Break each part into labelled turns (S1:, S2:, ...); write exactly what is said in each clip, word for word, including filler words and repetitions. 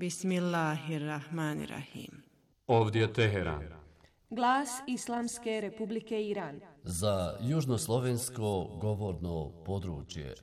S1: Bismillahirrahmanirrahim.
S2: Ovdje je Teheran.
S3: Glas Islamske Republike Iran.
S4: Za južnoslovensko govorno područje.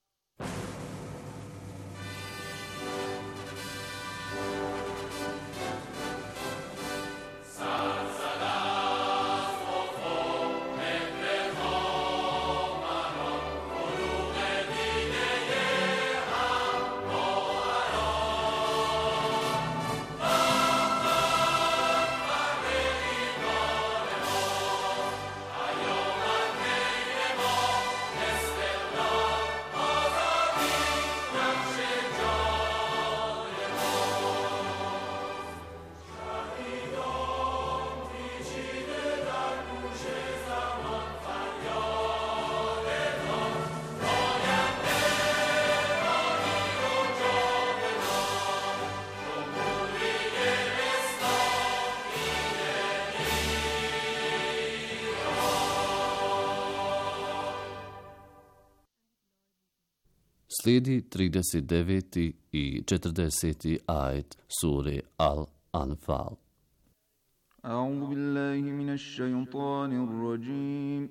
S4: Slijedi trideset deveti i četrdeseti ajet sure Al-Anfal.
S5: A'udhu billahi minash shaytanir rajim.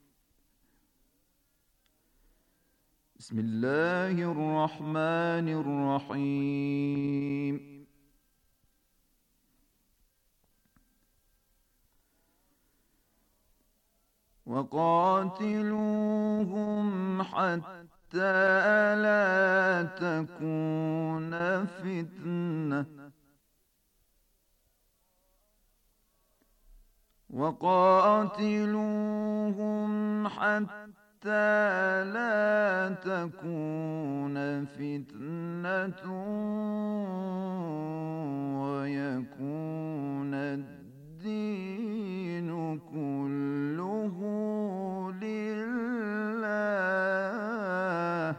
S5: Bismillahir rahmanir rahim. وَقَاتِلُوهُمْ حَتَّى لا تكون فتنة وقاتلوهم حتى لا تكون فتنة ويكون الدين كله لله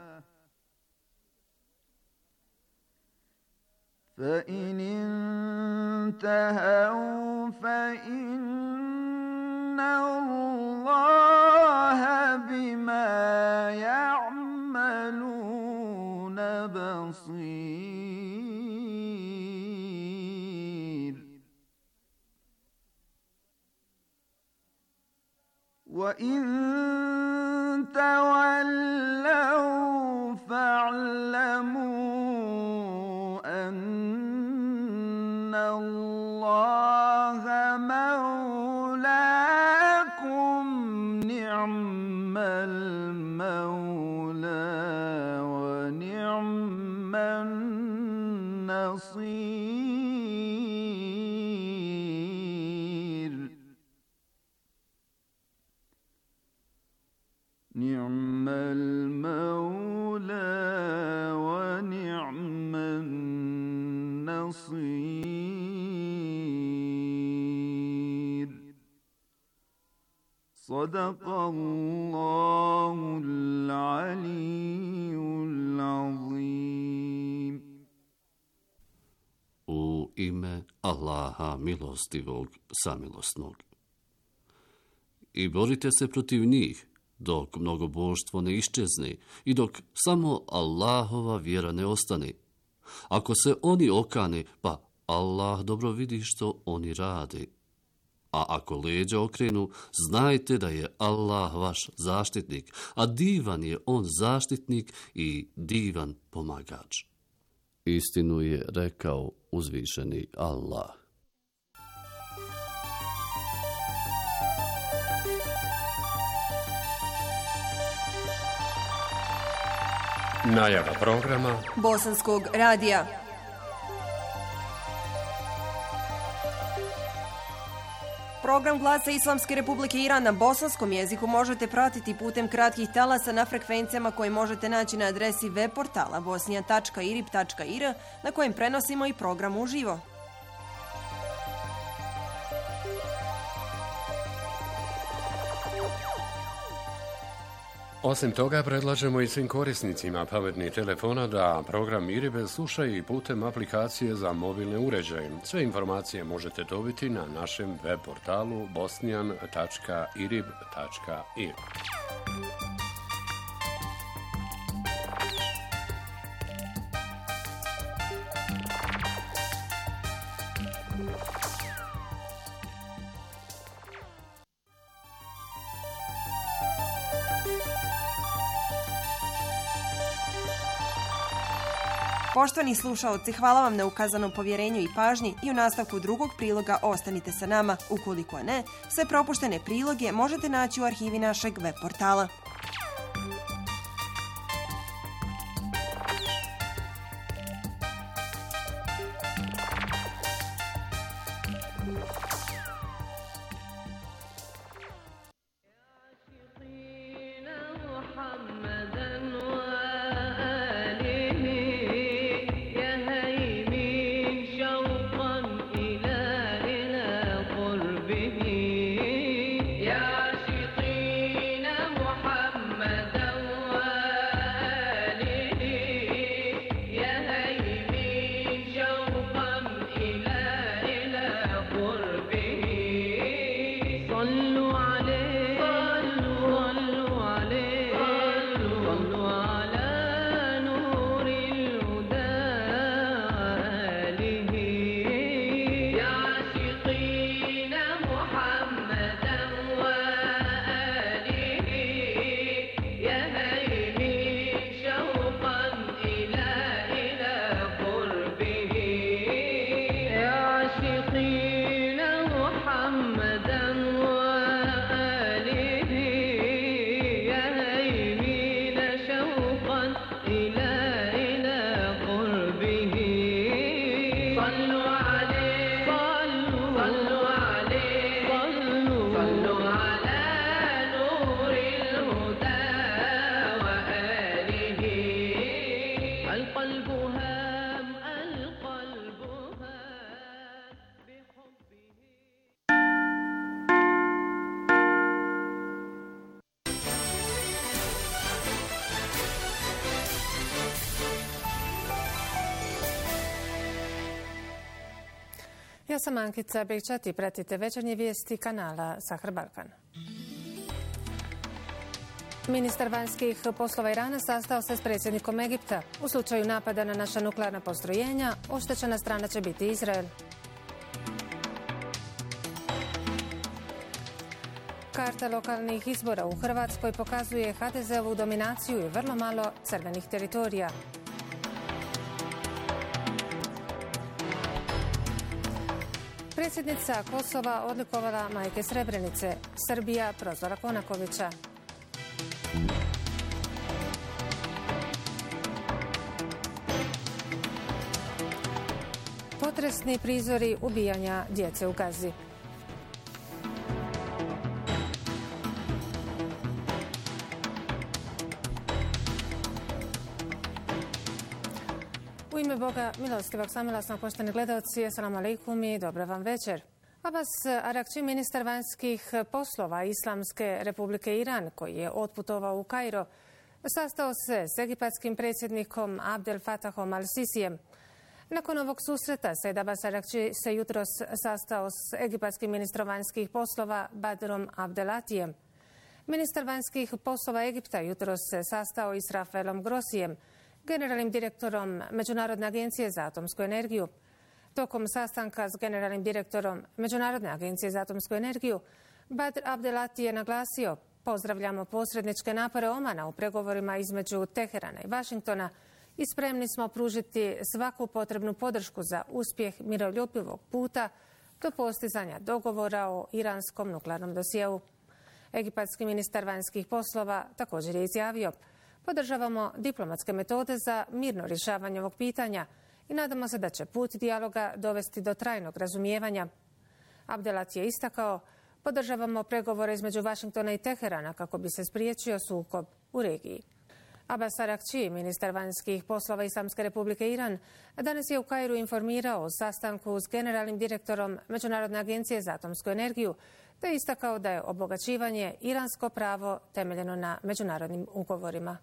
S5: فإن انتهوا فإن الله بما يعملون بصير وإن تولوا فاعلموا أن الله مولاكم نعم المولى ونعم النصير نعم المولى ونعم النصير صدق الله العلي العظيم.
S4: U ime Allaha milostivog, samilosnog. I borite se protiv njih, dok mnogoboštvo ne iščezne i dok samo Allahova vjera ne ostane. Ako se oni okane, pa Allah dobro vidi što oni rade. A ako leđa okrenu, znajte da je Allah vaš zaštitnik, a divan je on zaštitnik i divan pomagač. Istinu je rekao uzvišeni Allah.
S2: Najava programa
S3: Bosanskog radija. Program Glasa Islamske Republike Iran na bosanskom jeziku možete pratiti putem kratkih talasa na frekvencijama koje možete naći na adresi web portala bosnija tačka irib tačka ir na kojem prenosimo i program uživo.
S2: Osim toga, predlažemo i svim korisnicima pametnih telefona da program Iribe slušaju i putem aplikacije za mobilne uređaje. Sve informacije možete dobiti na našem web portalu bosnijan tačka irib tačka ir.
S3: Poštovani slušaoci, hvala vam na ukazanom povjerenju i pažnji i u nastavku drugog priloga ostanite sa nama. Ukoliko ne, sve propuštene priloge možete naći u arhivi našeg web portala.
S1: Ja sam Ankica Bekčat i pratite večernje vijesti kanala Sahar Balkan. Ministar vanjskih poslova Irana sastao se s predsjednikom Egipta. U slučaju napada na naša nuklearna postrojenja, oštećena strana će biti Izrael. Karta lokalnih izbora u Hrvatskoj pokazuje ha de ze-ovu dominaciju i vrlo malo crvenih teritorija. Predsjednica Kosova odlikovala majke Srebrenice. Srbija prozvala Konakovića. Potresni prizori ubijanja djece u Gazi. U ime Boga milostivog, samilosnog, poštovani gledalci, assalamu alaikum i dobra vam večer. Abbas Arakči, ministar vanjskih poslova Islamske republike Iran, koji je otputovao u Kairo, sastao se s egipatskim predsjednikom Abdel Fatahom al-Sisijem. Nakon ovog susreta Said Abbas Arakči se jutros sastao s egipatskim ministrom vanjskih poslova Badrom Abdelatijem. Ministar vanjskih poslova Egipta jutros se sastao i s Rafaelom Grossijem, generalnim direktorom Međunarodne agencije za atomsku energiju. Tokom sastanka s generalnim direktorom Međunarodne agencije za atomsku energiju, Badr Abdelati je naglasio: pozdravljamo posredničke napore Omana u pregovorima između Teherana i Vašingtona i spremni smo pružiti svaku potrebnu podršku za uspjeh miroljubivog puta do postizanja dogovora o iranskom nuklearnom dosjeu. Egipatski ministar vanjskih poslova također je izjavio: podržavamo diplomatske metode za mirno rješavanje ovog pitanja i nadamo se da će put dijaloga dovesti do trajnog razumijevanja. Abdelat je istakao: podržavamo pregovore između Vašingtona i Teherana kako bi se spriječio sukob u regiji. Abbas Arakči, ministar vanjskih poslova Islamske republike Iran, danas je u Kairu informirao o sastanku s generalnim direktorom Međunarodne agencije za atomsku energiju, te istakao da je obogaćivanje iransko pravo temeljeno na međunarodnim ugovorima.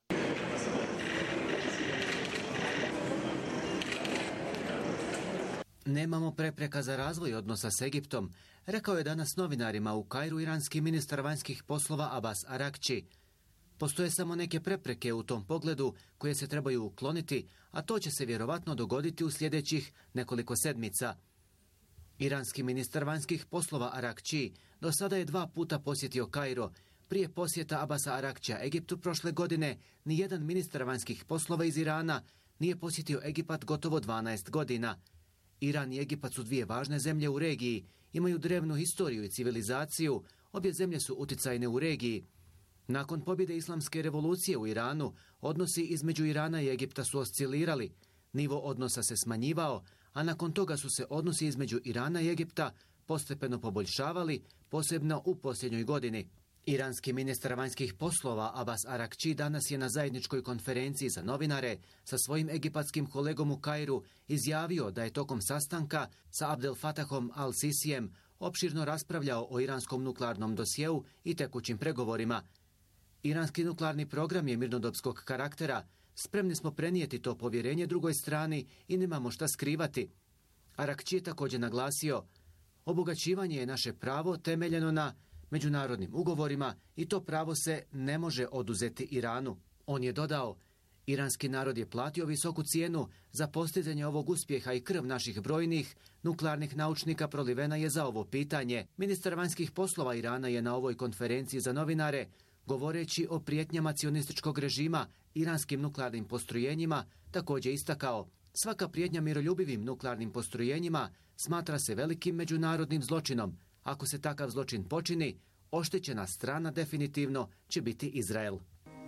S6: Nemamo prepreka za razvoj odnosa s Egiptom, rekao je danas novinarima u Kairu iranski ministar vanjskih poslova Abbas Arakči. Postoje samo neke prepreke u tom pogledu koje se trebaju ukloniti, a to će se vjerovatno dogoditi u sljedećih nekoliko sedmica. Iranski ministar vanjskih poslova Arakči do sada je dva puta posjetio Kairo. Prije posjeta Abbasa Arakčija Egiptu prošle godine, nijedan ministar vanjskih poslova iz Irana nije posjetio Egipat gotovo dvanaest godina. Iran i Egipat su dvije važne zemlje u regiji, imaju drevnu historiju i civilizaciju, obje zemlje su utjecajne u regiji. Nakon pobjede islamske revolucije u Iranu, odnosi između Irana i Egipta su oscilirali, nivo odnosa se smanjivao, a nakon toga su se odnosi između Irana i Egipta postepeno poboljšavali, posebno u posljednjoj godini. Iranski ministar vanjskih poslova Abbas Arakči danas je na zajedničkoj konferenciji za novinare sa svojim egipatskim kolegom u Kairu izjavio da je tokom sastanka sa Abdel Fatahom al-Sisijem opširno raspravljao o iranskom nuklearnom dosjeu i tekućim pregovorima. Iranski nuklearni program je mirnodopskog karaktera, spremni smo prenijeti to povjerenje drugoj strani i nemamo šta skrivati. Arakči je također naglasio, obogaćivanje je naše pravo temeljeno na međunarodnim ugovorima i to pravo se ne može oduzeti Iranu. On je dodao, iranski narod je platio visoku cijenu za postizanje ovog uspjeha i krv naših brojnih nuklearnih naučnika prolivena je za ovo pitanje. Ministar vanjskih poslova Irana je na ovoj konferenciji za novinare, govoreći o prijetnjama cionističkog režima iranskim nuklearnim postrojenjima, također istakao, svaka prijetnja miroljubivim nuklearnim postrojenjima smatra se velikim međunarodnim zločinom. Ako se takav zločin počini, oštećena strana definitivno će biti Izrael.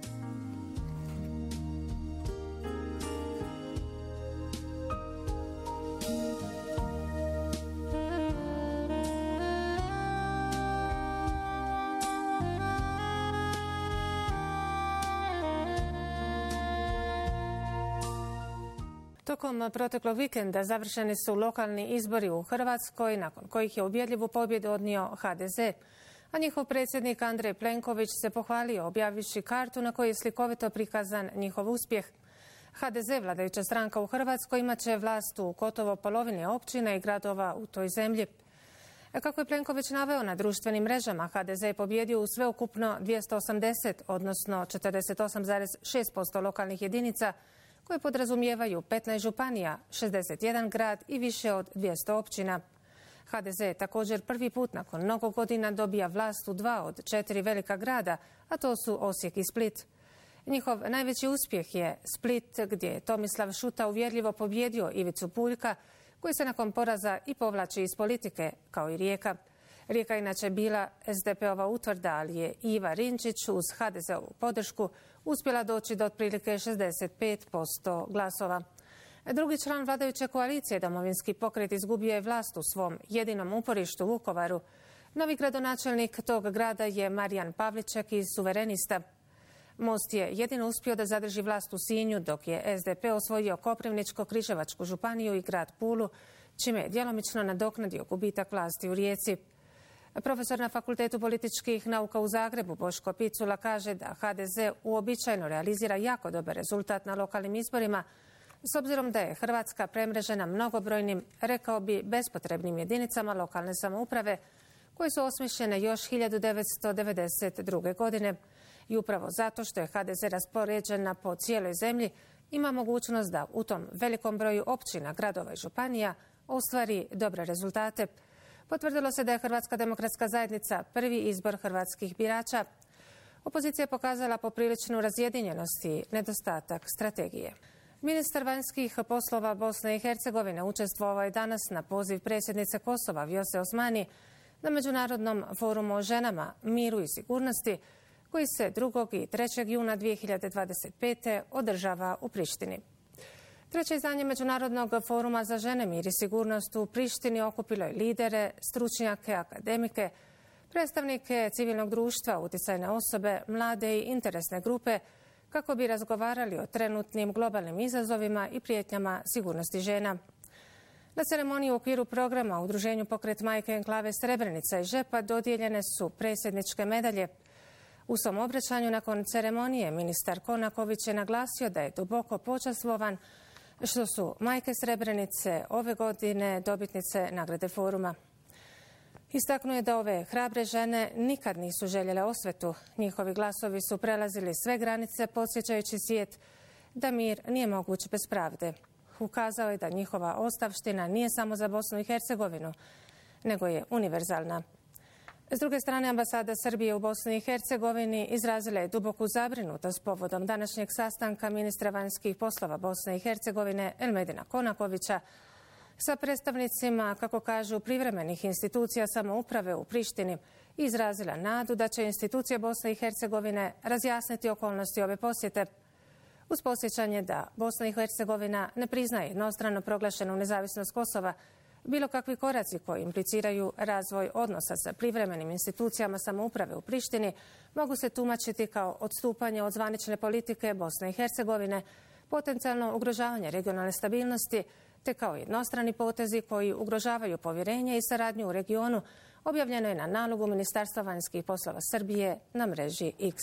S1: Tokom proteklog vikenda završeni su lokalni izbori u Hrvatskoj, nakon kojih je ubjedljivu pobjedu odnio ha de ze. A njihov predsjednik Andrej Plenković se pohvalio objavivši kartu na kojoj je slikovito prikazan njihov uspjeh. ha de ze, vladajuća stranka u Hrvatskoj, imat će vlast u gotovo polovini općina i gradova u toj zemlji. Kako je Plenković naveo na društvenim mrežama, ha de ze je pobjedio u sveukupno dvjesto osamdeset, odnosno četrdeset osam zarez šest posto lokalnih jedinica, koje podrazumijevaju petnaest županija, šezdeset jedan grad i više od dvjesto općina. ha de ze je također prvi put nakon mnogo godina dobija vlast u dva od četiri velika grada, a to su Osijek i Split. Njihov najveći uspjeh je Split, gdje je Tomislav Šuta uvjerljivo pobjedio Ivicu Puljka, koji se nakon poraza i povlači iz politike, kao i Rijeka. Rijeka je inače bila es de pe-ova utvrda, ali je Iva Rinčić uz ha de ze-ovu podršku uspjela doći do otprilike šezdeset pet posto glasova. Drugi član vladajuće koalicije, Domovinski pokret, izgubio je vlast u svom jedinom uporištu u Vukovaru. Novi gradonačelnik tog grada je Marijan Pavliček iz Suverenista. Most je jedino uspio da zadrži vlast u Sinju, dok je es de pe osvojio Koprivničko-Križevačku županiju i grad Pulu, čime je djelomično nadoknadio gubitak vlasti u Rijeci. Profesor na Fakultetu političkih nauka u Zagrebu Boško Picula kaže da ha de ze uobičajeno realizira jako dobar rezultat na lokalnim izborima, s obzirom da je Hrvatska premrežena mnogobrojnim, rekao bi, bespotrebnim jedinicama lokalne samouprave koje su osmišljene još hiljadu devetsto devedeset druge. godine. I upravo zato što je ha de ze raspoređena po cijeloj zemlji, ima mogućnost da u tom velikom broju općina, gradova i županija ostvari dobre rezultate. Potvrdilo se da je Hrvatska demokratska zajednica prvi izbor hrvatskih birača. Opozicija je pokazala popriličnu razjedinjenost i nedostatak strategije. Ministar vanjskih poslova Bosne i Hercegovine učestvovao je danas na poziv predsjednice Kosova Vjose Osmani na Međunarodnom forumu o ženama, miru i sigurnosti, koji se drugog i trećeg juna dvije hiljade dvadeset pete. održava u Prištini. Treće izdanje Međunarodnog foruma za žene, mir i sigurnost u Prištini okupilo je lidere, stručnjake, akademike, predstavnike civilnog društva, utjecajne osobe, mlade i interesne grupe, kako bi razgovarali o trenutnim globalnim izazovima i prijetnjama sigurnosti žena. Na ceremoniji u okviru programa Udruženju Pokret majke enklave Srebrenica i Žepa dodijeljene su predsjedničke medalje. U svom obraćanju nakon ceremonije ministar Konaković je naglasio da je duboko počastvovan što su majke Srebrenice ove godine dobitnice nagrade foruma. Istaknuo je da ove hrabre žene nikad nisu željele osvetu. Njihovi glasovi su prelazili sve granice, podsjećajući svijet da mir nije moguć bez pravde. Ukazao je da njihova ostavština nije samo za Bosnu i Hercegovinu, nego je univerzalna. S druge strane, ambasada Srbije u Bosni i Hercegovini izrazila je duboku zabrinutost povodom današnjeg sastanka ministra vanjskih poslova Bosne i Hercegovine Elmedina Konakovića sa predstavnicima, kako kažu, privremenih institucija samouprave u Prištini i izrazila nadu da će institucije Bosne i Hercegovine razjasniti okolnosti ove posjete, uz podsjećanje da Bosna i Hercegovina ne priznaje jednostrano proglašenu nezavisnost Kosova. Bilo kakvi koraci koji impliciraju razvoj odnosa sa privremenim institucijama samouprave u Prištini mogu se tumačiti kao odstupanje od zvanične politike Bosne i Hercegovine, potencijalno ugrožavanje regionalne stabilnosti, te kao jednostrani potezi koji ugrožavaju povjerenje i saradnju u regionu, objavljeno je na nalogu Ministarstva vanjskih poslova Srbije na mreži X.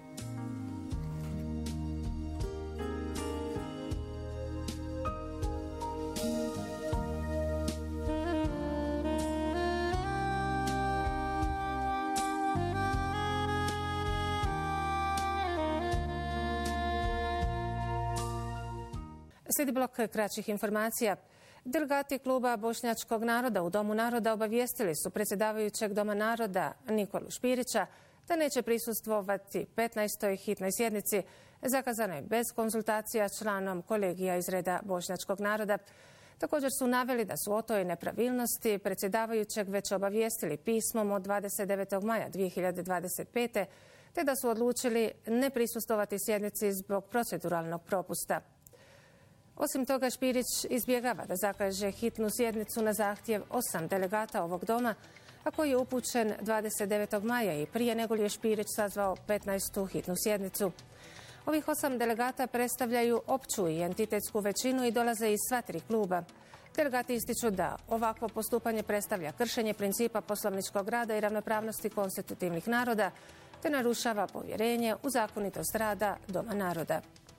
S1: Slijedi blok kraćih informacija. Delegati kluba Bošnjačkog naroda u Domu naroda obavijestili su predsjedavajućeg Doma naroda Nikolu Špirića da neće prisustvovati petnaestoj hitnoj sjednici zakazanoj bez konzultacija s članom kolegija iz reda Bošnjačkog naroda. Također su naveli da su o toj nepravilnosti predsjedavajućeg već obavijestili pismom od dvadeset devetog maja dvije hiljade dvadeset pete te da su odlučili ne prisustvovati sjednici zbog proceduralnog propusta. Osim toga, Špirić izbjegava da zakaže hitnu sjednicu na zahtjev osam delegata ovog doma, a koji je upućen dvadeset devetog maja i prije nego li je Špirić sazvao petnaestu hitnu sjednicu. Ovih osam delegata predstavljaju opću i entitetsku većinu i dolaze iz sva tri kluba. Delegati ističu da ovakvo postupanje predstavlja kršenje principa poslovničkog rada i ravnopravnosti konstitutivnih naroda, te narušava povjerenje u zakonitost rada Doma naroda.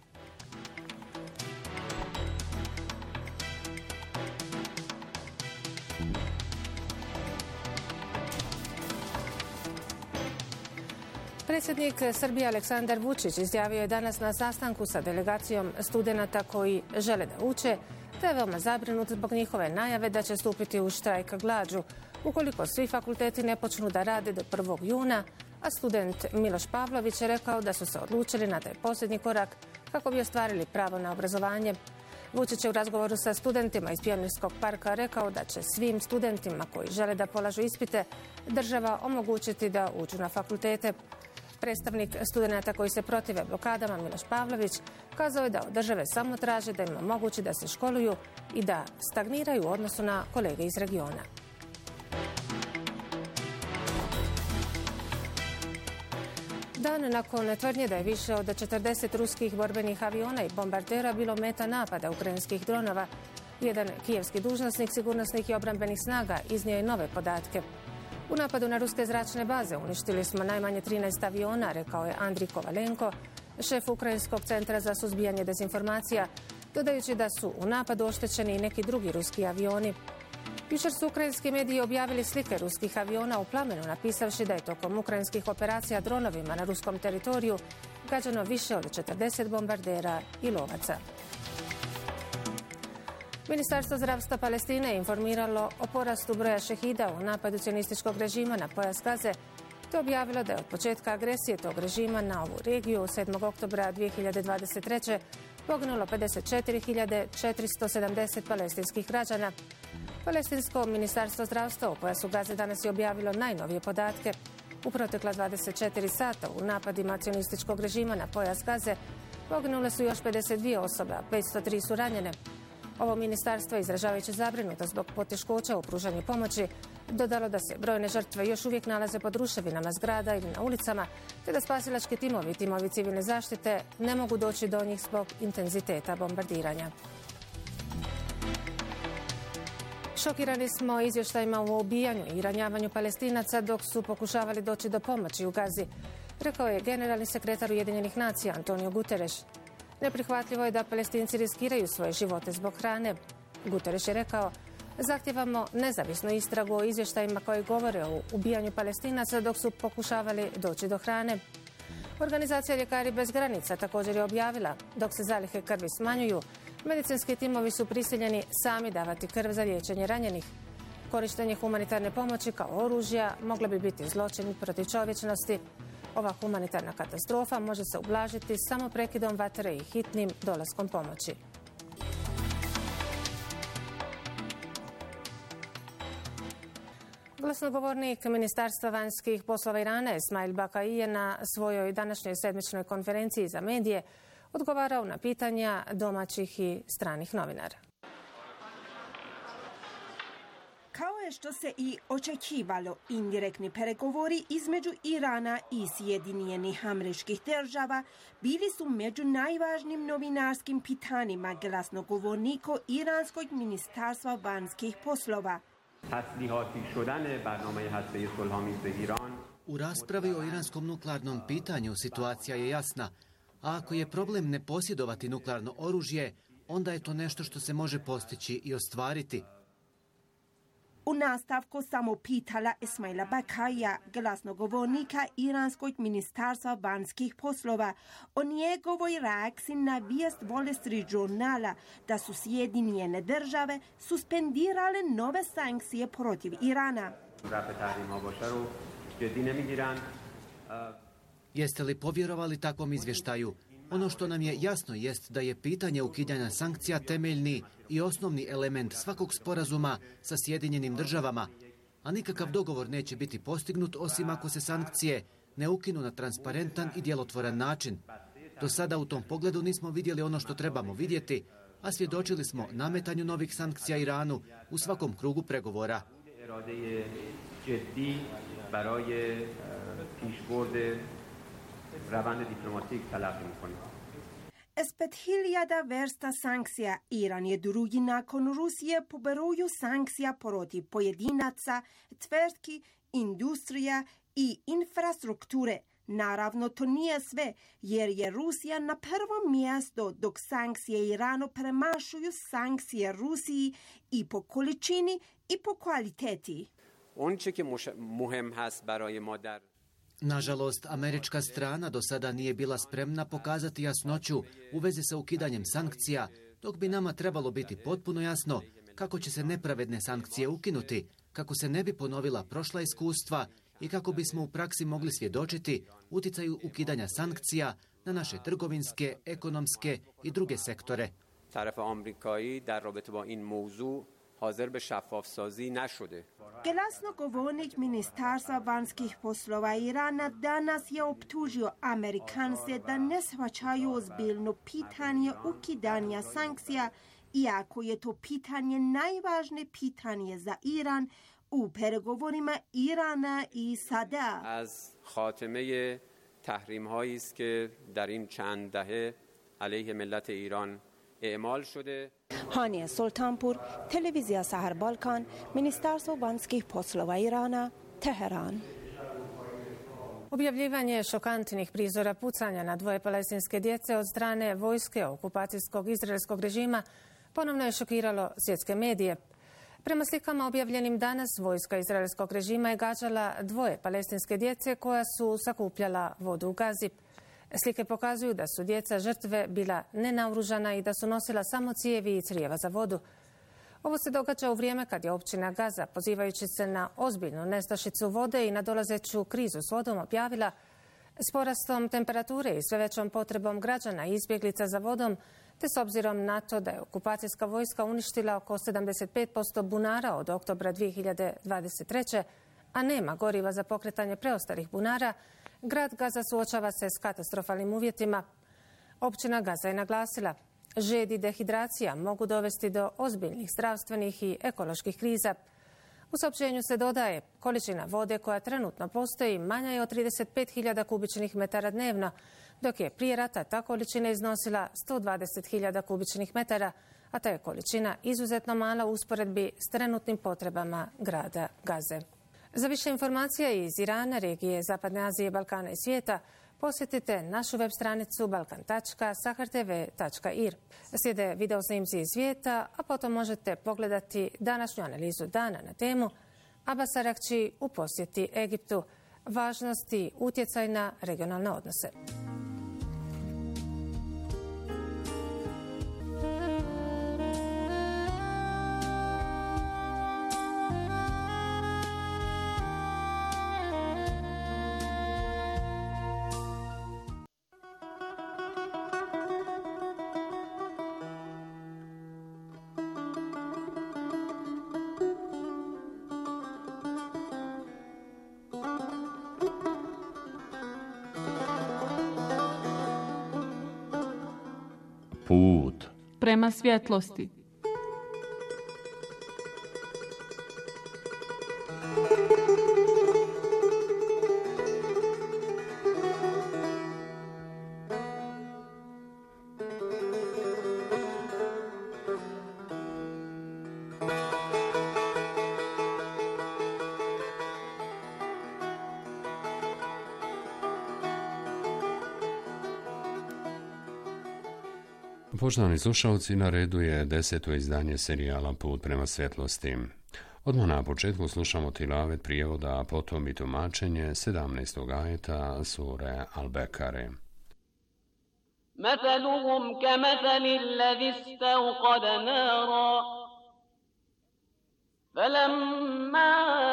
S1: Predsjednik Srbije Aleksandar Vučić izjavio je danas na sastanku sa delegacijom studenata koji žele da uče, te je veoma zabrinut zbog njihove najave da će stupiti u štrajk glađu ukoliko svi fakulteti ne počnu da rade do prvog juna, a student Miloš Pavlović je rekao da su se odlučili na taj posljednji korak kako bi ostvarili pravo na obrazovanje. Vučić je u razgovoru sa studentima iz Pionirskog parka rekao da će svim studentima koji žele da polažu ispite država omogućiti da uđu na fakultete. Predstavnik studenata koji se protive blokadama Miloš Pavlović kazao je da od države samo traže da im omogući da se školuju i da stagniraju u odnosu na kolege iz regiona. Dan nakon tvrdnje da je više od četrdeset ruskih borbenih aviona i bombardera bilo meta napada ukrajinskih dronova, jedan kijevski dužnosnik sigurnosnih i obrambenih snaga iznio je nove podatke. U napadu na ruske zračne baze uništili smo najmanje trinaest aviona, rekao je Andrij Kovalenko, šef Ukrajinskog centra za suzbijanje dezinformacija, dodajući da su u napadu oštećeni i neki drugi ruski avioni. Jučer su ukrajinski mediji objavili slike ruskih aviona u plamenu, napisavši da je tokom ukrajinskih operacija dronovima na ruskom teritoriju gađano više od četrdeset bombardera i lovaca. Ministarstvo zdravstva Palestine je informiralo o porastu broja šehida u napadu cionističkog režima na pojas Gaze, te objavilo da je od početka agresije tog režima na ovu regiju sedmog oktobra dvije hiljade dvadeset treće poginulo pedeset četiri hiljade četiristo sedamdeset palestinskih građana. Palestinsko ministarstvo zdravstva u pojasu Gaze danas je objavilo najnovije podatke. U protekla dvadeset četiri sata u napadima cionističkog režima na pojas Gaze poginule su još pedeset dvije osobe, a petsto tri su ranjene. Ovo ministarstvo, izražavajući zabrinutost zbog poteškoća u pružanju pomoći, dodalo da se brojne žrtve još uvijek nalaze pod ruševinama zgrada ili na ulicama, te da spasilački timovi i timovi civilne zaštite ne mogu doći do njih zbog intenziteta bombardiranja. Šokirani smo izvještajima o ubijanju i ranjavanju Palestinaca dok su pokušavali doći do pomoći u Gazi, rekao je generalni sekretar Ujedinjenih nacija Antonio Guterres. Neprihvatljivo je da Palestinci riskiraju svoje živote zbog hrane. Guterres je rekao, zahtijevamo nezavisnu istragu o izvještajima koji govore o ubijanju Palestinaca dok su pokušavali doći do hrane. Organizacija Ljekari bez granica također je objavila, dok se zalihe krvi smanjuju, medicinski timovi su prisiljeni sami davati krv za liječenje ranjenih. Korištenje humanitarne pomoći kao oružja moglo bi biti zločin protiv čovječnosti. Ova humanitarna katastrofa može se ublažiti samo prekidom vatre i hitnim dolaskom pomoći. Glasnogovornik Ministarstva vanjskih poslova Irana Esmail Bakai je na svojoj današnjoj sedmičnoj konferenciji za medije odgovarao na pitanja domaćih i stranih novinara.
S7: Kao je što se i očekivalo, indirektni pregovori između Irana i Sjedinjenih Američkih Država bili su među najvažnijim novinarskim pitanjima glasnogovornika Iranskog ministarstva vanjskih poslova.
S6: U raspravi o iranskom nuklearnom pitanju situacija je jasna, a ako je problem ne posjedovati nuklearno oružje, onda je to nešto što se može postići i ostvariti.
S7: U nastavku samo pitala Esmaila Bakaija, glasnogovornika Iranskog ministarstva vanjskih poslova, o njegovoj reakciji na vijest Wall Street Journala da su Sjedinjene države suspendirale nove sankcije protiv Irana.
S6: Jeste li povjerovali takvom izvještaju? Ono što nam je jasno jest da je pitanje ukidanja sankcija temeljni i osnovni element svakog sporazuma sa Sjedinjenim državama, a nikakav dogovor neće biti postignut osim ako se sankcije ne ukinu na transparentan i djelotvoran način. Do sada u tom pogledu nismo vidjeli ono što trebamo vidjeti, a svjedočili smo nametanju novih sankcija Iranu u svakom krugu pregovora.
S7: S pet hiljada vrsta sankcija Iran je drugi nakon Rusije po broju sankcija protiv pojedinaca, tvrtki, industrija i infrastrukture. Naravno, to nije sve, jer je Rusija na prvom mjestu, dok sankcije Iranu premašuju sankcije Rusiji i po količini i po kvaliteti.
S6: Nažalost, američka strana do sada nije bila spremna pokazati jasnoću u vezi sa ukidanjem sankcija, dok bi nama trebalo biti potpuno jasno kako će se nepravedne sankcije ukinuti, kako se ne bi ponovila prošla iskustva i kako bismo u praksi mogli svjedočiti utjecaju ukidanja sankcija na naše trgovinske, ekonomske i druge sektore.
S7: Glasnogovornik ministarstva vanjskih poslova Irana danas je optužio Amerikance da ne shvaćaju ozbiljno pitanje ukidanja sankcija, iako je to pitanje najvažnije pitanje za Iran u pregovorima Irana i S A D A.
S8: Az khatime tahrimhayi ist ke dar in chand dahe alayh millat Iran e'mal shode.
S7: Hania Sultanpur, televizija Sahar Balkan, Ministarstvo vanjskih poslova Irana, Teheran.
S1: Objavljivanje šokantnih prizora pucanja na dvoje palestinske djece od strane vojske okupacijskog izraelskog režima ponovno je šokiralo svjetske medije. Prema slikama objavljenim danas, vojska izraelskog režima je gađala dvoje palestinske djece koja su sakupljala vodu u Gazi. Slike pokazuju da su djeca žrtve bila nenaoružana i da su nosila samo cijevi i crijeva za vodu. Ovo se događa u vrijeme kad je općina Gaza, pozivajući se na ozbiljnu nestašicu vode i nadolazeću krizu s vodom, objavila s porastom temperature i sve većom potrebom građana i izbjeglica za vodom, te s obzirom na to da je okupacijska vojska uništila oko sedamdeset pet posto bunara od oktobra dvije hiljade dvadeset treće, a nema goriva za pokretanje preostalih bunara, grad Gaza suočava se s katastrofalnim uvjetima. Općina Gaza je naglasila, žed i dehidracija mogu dovesti do ozbiljnih zdravstvenih i ekoloških kriza. U saopćenju se dodaje, količina vode koja trenutno postoji manja je od trideset pet hiljada kubičnih metara dnevno, dok je prije rata ta količina iznosila sto dvadeset hiljada kubičnih metara, a ta je količina izuzetno mala u usporedbi s trenutnim potrebama grada Gaze. Za više informacija iz Irana, regije Zapadne Azije, Balkana i svijeta, posjetite našu web stranicu balkan tačka sahar t v tačka i r. Slijede video snimci iz svijeta, a potom možete pogledati današnju analizu dana na temu Abbas Arakči u posjeti Egiptu, važnost i utjecaj na regionalne odnose.
S9: put
S10: prema svjetlosti.
S2: Poštovani slušalci, na redu je deseto izdanje serijala Put prema svjetlosti. Odmah na početku slušamo tilavet prijevoda, a potom i tumačenje sedamnaestog ajeta sure Al-Bekare.
S11: مثلهم كمثل الذي استوقد نارا فلما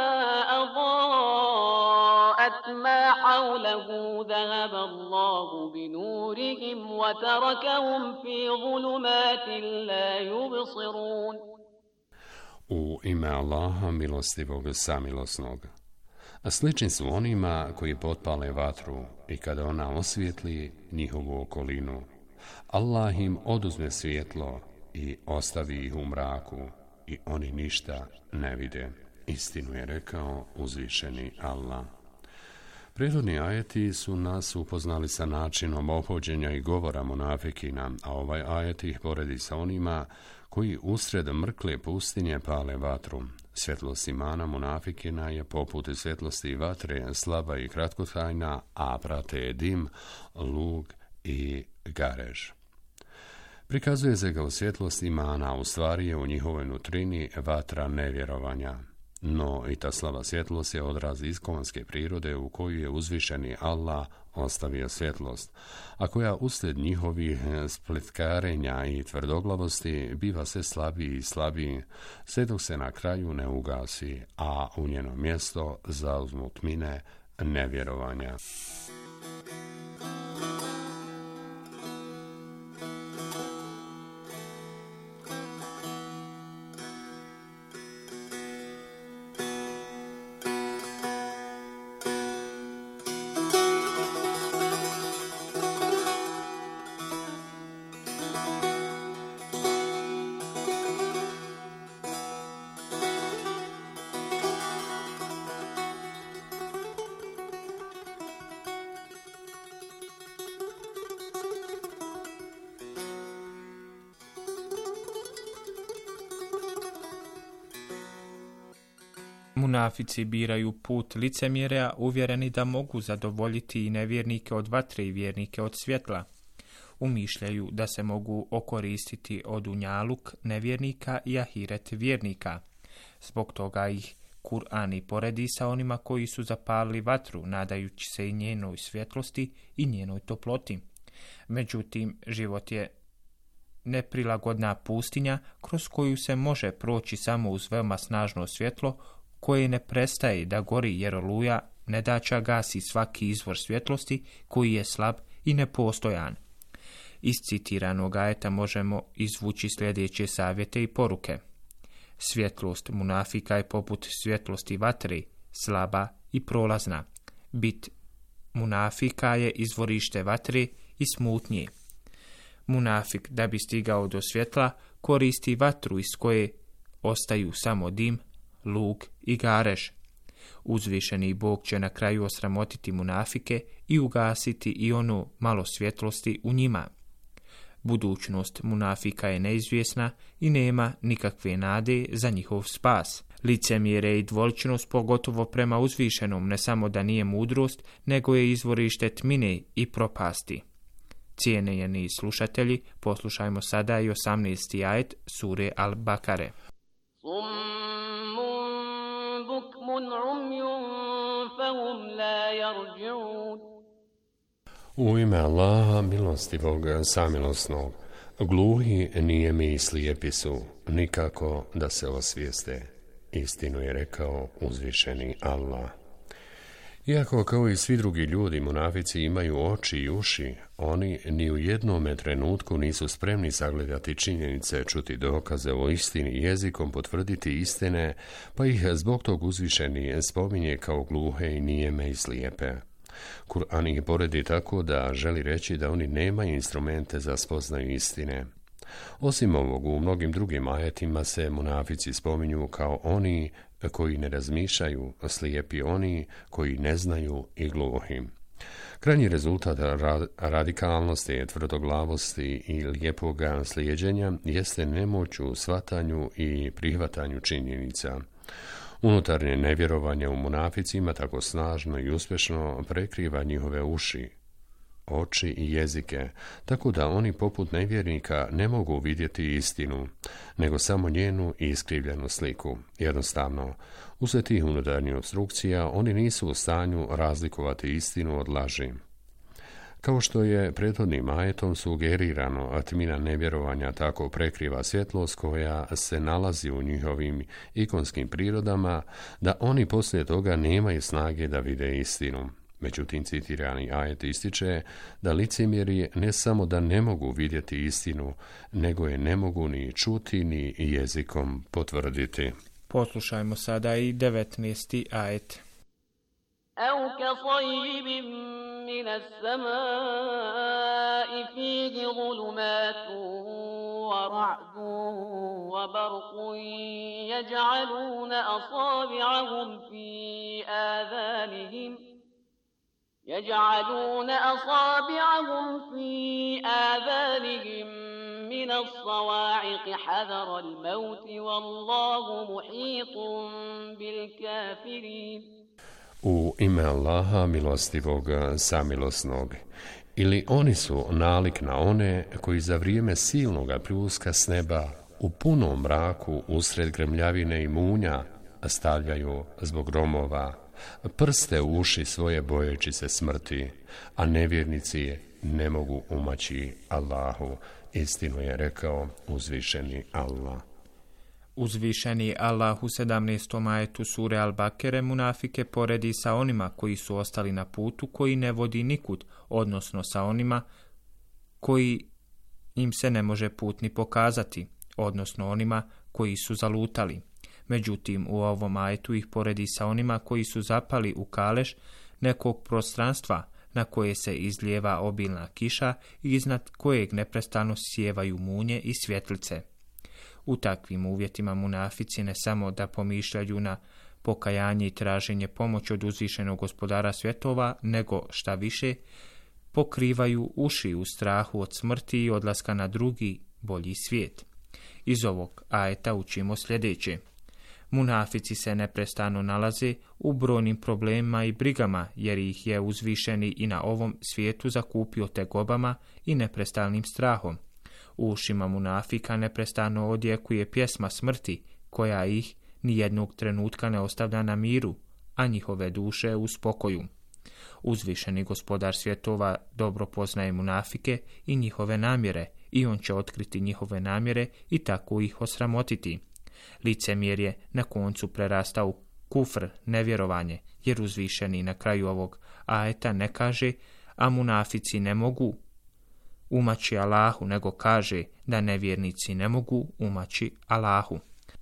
S11: أضاءت ما حوله ذهب الله بنورهم وتركهم في ظلمات لا يبصرون.
S2: U ime Allaha milostivog samilosnog. A slični su onima koji potpale vatru i kada ona osvijetli njihovu okolinu, Allah im oduzme svjetlo i ostavi ih u mraku i oni ništa ne vide. Istinu je rekao uzvišeni Allah. Prethodni ajeti su nas upoznali sa načinom ophođenja i govora munafikina, a ovaj ajet ih poredi sa onima koji usred mrkle pustinje pale vatru. Svjetlost imana munafikina je poput svjetlosti vatre, slaba i kratkotrajna, a prate je dim, lug i garež. Prikazuje se kao svjetlost imana, u stvari je u njihovoj nutrini vatra nevjerovanja. No i ta slaba svjetlost je odraz iskonske prirode u koju je uzvišeni Allah ostavio svjetlost, a koja uslijed njihovih spletkarenja i tvrdoglavosti biva sve slabiji i slabiji, sve dok se na kraju ne ugasi, a u njeno mjesto zauzmu tmine nevjerovanja.
S12: Munafici biraju put licemjerja, uvjereni da mogu zadovoljiti i nevjernike od vatre i vjernike od svjetla. Umišljaju da se mogu okoristiti od unjaluk nevjernika i ahiret vjernika. Zbog toga ih Kur'an i poredi sa onima koji su zapalili vatru, nadajući se i njenoj svjetlosti i njenoj toploti. Međutim, život je neprilagodna pustinja kroz koju se može proći samo uz veoma snažno svjetlo, koje ne prestaje da gori jer oluja nedaća gasi svaki izvor svjetlosti koji je slab i nepostojan. Iz citiranog ajeta možemo izvući sljedeće savjete i poruke. Svjetlost munafika je poput svjetlosti vatre, slaba i prolazna. Bit munafika je izvorište vatre i smutnje. Munafik, da bi stigao do svjetla, koristi vatru iz koje ostaju samo dim, lug i garež. Uzvišeni Bog će na kraju osramotiti munafike i ugasiti i ono malo svjetlosti u njima. Budućnost munafika je neizvjesna i nema nikakve nade za njihov spas. Licemjere i dvoličnost, pogotovo prema uzvišenom, ne samo da nije mudrost, nego je izvorište tmine i propasti. Cijenjeni slušatelji, poslušajmo sada i osamnaesti ajet sure Al-Bakare.
S2: U ime Allaha milostivog samilosnog, gluhi, nijemi i slijepi su, nikako da se osvijeste. Istinu je rekao uzvišeni Allah. Iako kao i svi drugi ljudi munafici imaju oči i uši, oni ni u jednome trenutku nisu spremni sagledati činjenice, čuti dokaze o istini, jezikom potvrditi istine, pa ih zbog tog uzvišeni spominje kao gluhe i nijeme i slijepe. Kur'an ih poredi tako da želi reći da oni nemaju instrumente za spoznaju istine. Osim ovog, u mnogim drugim ajetima se munafici spominju kao oni koji ne razmišljaju, slijepi oni koji ne znaju i gluhi. Krajnji rezultat radikalnosti, tvrdoglavosti i lijepoga slijeđenja jeste nemoć u shvatanju i prihvatanju činjenica. Unutarnje nevjerovanje u munaficima tako snažno i uspješno prekriva njihove uši, oči i jezike, tako da oni poput nevjernika ne mogu vidjeti istinu, nego samo njenu iskrivljenu sliku. Jednostavno, uslijed tih unutarnjih obstrukcija, oni nisu u stanju razlikovati istinu od laži. Kao što je prethodnim ajetom sugerirano, a tmina nevjerovanja tako prekriva svjetlost koja se nalazi u njihovim ikonskim prirodama, da oni poslije toga nemaju snage da vide istinu. Međutim, citirani ajet ističe da licemjeri ne samo da ne mogu vidjeti istinu, nego je ne mogu ni čuti ni jezikom potvrditi.
S12: Poslušajmo sada i devetnaesti ajet.
S11: أو كصيب من السماء فيه ظلمات ورعد وبرق يجعلون أصابعهم في آذانهم يجعلون أصابعهم في آذانهم من الصواعق حذر الموت والله محيط بالكافرين.
S2: U ime Allaha milostivog samilosnog. Ili oni su nalik na one koji za vrijeme silnoga pljuska s neba u punom mraku usred grmljavine i munja stavljaju zbog gromova prste u uši svoje bojeći se smrti, a nevjernici ne mogu umaći Allahu. Istinu je rekao uzvišeni Allah.
S12: Uzvišeni Allah u sedamnaestom ajetu sure Al-Bakere munafike poredi sa onima koji su ostali na putu koji ne vodi nikud, odnosno sa onima koji im se ne može put ni pokazati, odnosno onima koji su zalutali. Međutim, u ovom ajetu ih poredi sa onima koji su zapali u kalež nekog prostranstva na koje se izlijeva obilna kiša i iznad kojeg neprestano sjevaju munje i svjetlice. U takvim uvjetima munafici ne samo da pomišljaju na pokajanje i traženje pomoći od uzvišenog gospodara svjetova, nego šta više, pokrivaju uši u strahu od smrti i odlaska na drugi, bolji svijet. Iz ovog ajeta učimo sljedeće. Munafici se neprestano nalaze u brojnim problemima i brigama, jer ih je uzvišeni i na ovom svijetu zakupio tegobama i neprestalnim strahom. U ušima munafika neprestano odjekuje pjesma smrti, koja ih nijednog trenutka ne ostavlja na miru, a njihove duše u spokoju. Uzvišeni gospodar svjetova dobro poznaje munafike i njihove namjere, i on će otkriti njihove namjere i tako ih osramotiti. Licemjerje na koncu prerasta u kufr, nevjerovanje, jer uzvišeni na kraju ovog ajeta ne kaže, a munafici ne mogu umaći Allahu, nego kaže da nevjernici ne mogu umaći Allahu.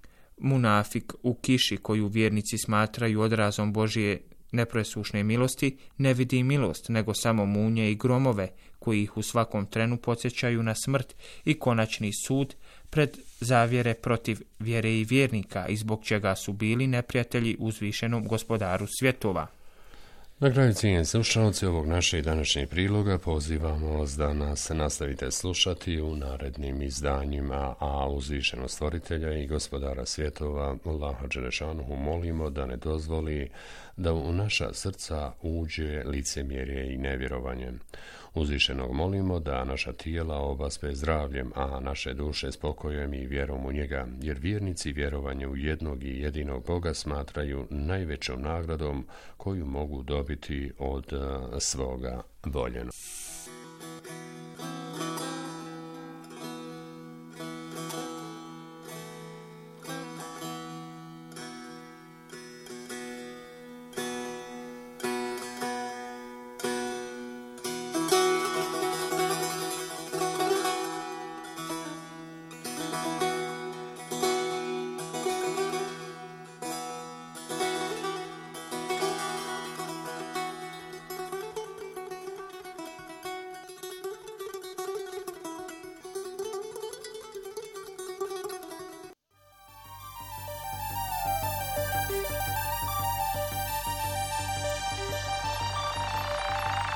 S12: Munafik u kiši koju vjernici smatraju odrazom Božje nepresušne milosti ne vidi milost, nego samo munje i gromove koji ih u svakom trenu podsjećaju na smrt i konačni sud pred zavjere protiv vjere i vjernika, i zbog čega su bili neprijatelji uzvišenom gospodaru svjetova.
S2: Na kraju, cijenjeni slušalci ovog našeg današnjeg priloga, pozivamo vas da nas nastavite slušati u narednim izdanjima, a uzvišeno stvoritelja i gospodara svjetova Allaha dželešanuhu molimo da ne dozvoli da u naša srca uđe licemjerje i nevjerovanje. Uzvišenog molimo da naša tijela obaspe zdravljem, a naše duše spokojem i vjerom u njega, jer vjernici vjerovanje u jednog i jedinog Boga smatraju najvećom nagradom koju mogu dobiti od svoga voljenog.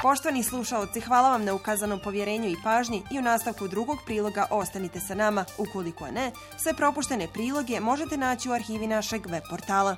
S3: Poštovani slušaoci, hvala vam na ukazanom povjerenju i pažnji i u nastavku drugog priloga ostanite sa nama. Ukoliko ne, sve propuštene priloge možete naći u arhivi našeg web portala.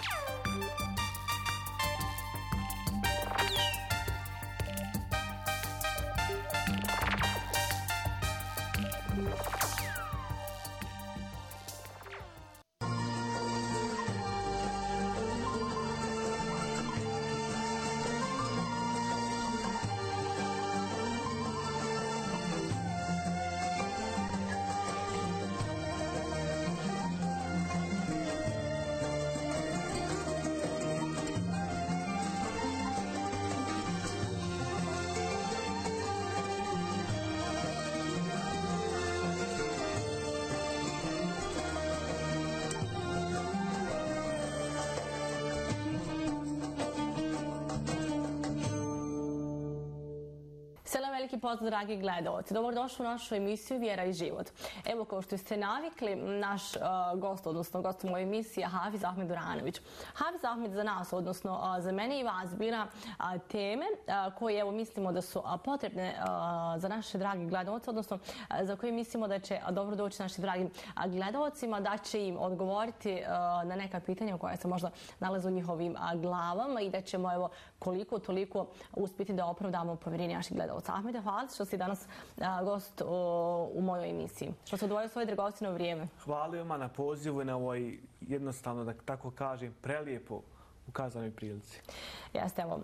S9: Veliki pozdrav, dragi gledalci. Dobrodošli u našu emisiju Vjera i život. Evo, kao što ste navikli, naš uh, gost, odnosno gost u mojoj emisiji je Hafiz Ahmed Duranović. Hafiz Ahmed za nas, odnosno uh, za mene i vas, bira uh, teme uh, koje evo, mislimo da su uh, potrebne uh, za naše dragi gledalce, odnosno uh, za koje mislimo da će uh, dobro doći našim dragim uh, gledalcima, da će im odgovoriti uh, na neka pitanja koja se možda nalaze u njihovim uh, glavama i da ćemo evo, koliko toliko uspjeti da opravdamo povjerenje naših gledalca. Ahmed, hvala što si danas a, gost o, u mojoj emisiji. Što se odvojio svoje dragocjeno vrijeme.
S10: Hvala vam na pozivu i na ovoj jednostavno, da tako kažem, prelijepo ukazanoj prilici.
S9: Jeste, evo.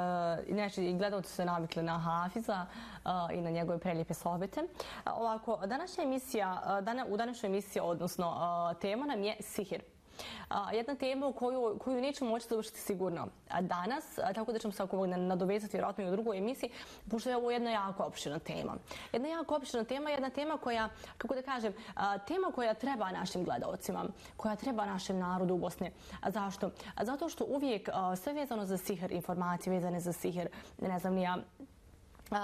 S9: Inače, i gledalci su se navikli na Hafiza a, i na njegove prelijepe sohbete. A, ovako, današnja emisija, dana, u današnjoj emisiji, odnosno a, tema nam je sihir. A, jedna tema koju, koju nećemo moći završiti sigurno danas, a, tako da ćemo se ako nadovezati vjerojatno i u drugoj emisiji, pošto je ovo jedna jako opširna tema. Jedna jako opširna tema, jedna tema koja, kako da kažem, a, tema koja treba našim gledalcima, koja treba našem narodu u Bosni. A zašto? A zato što uvijek a, sve vezano za sihir, informacije vezane za sihir, ne znam ni ja, Uh,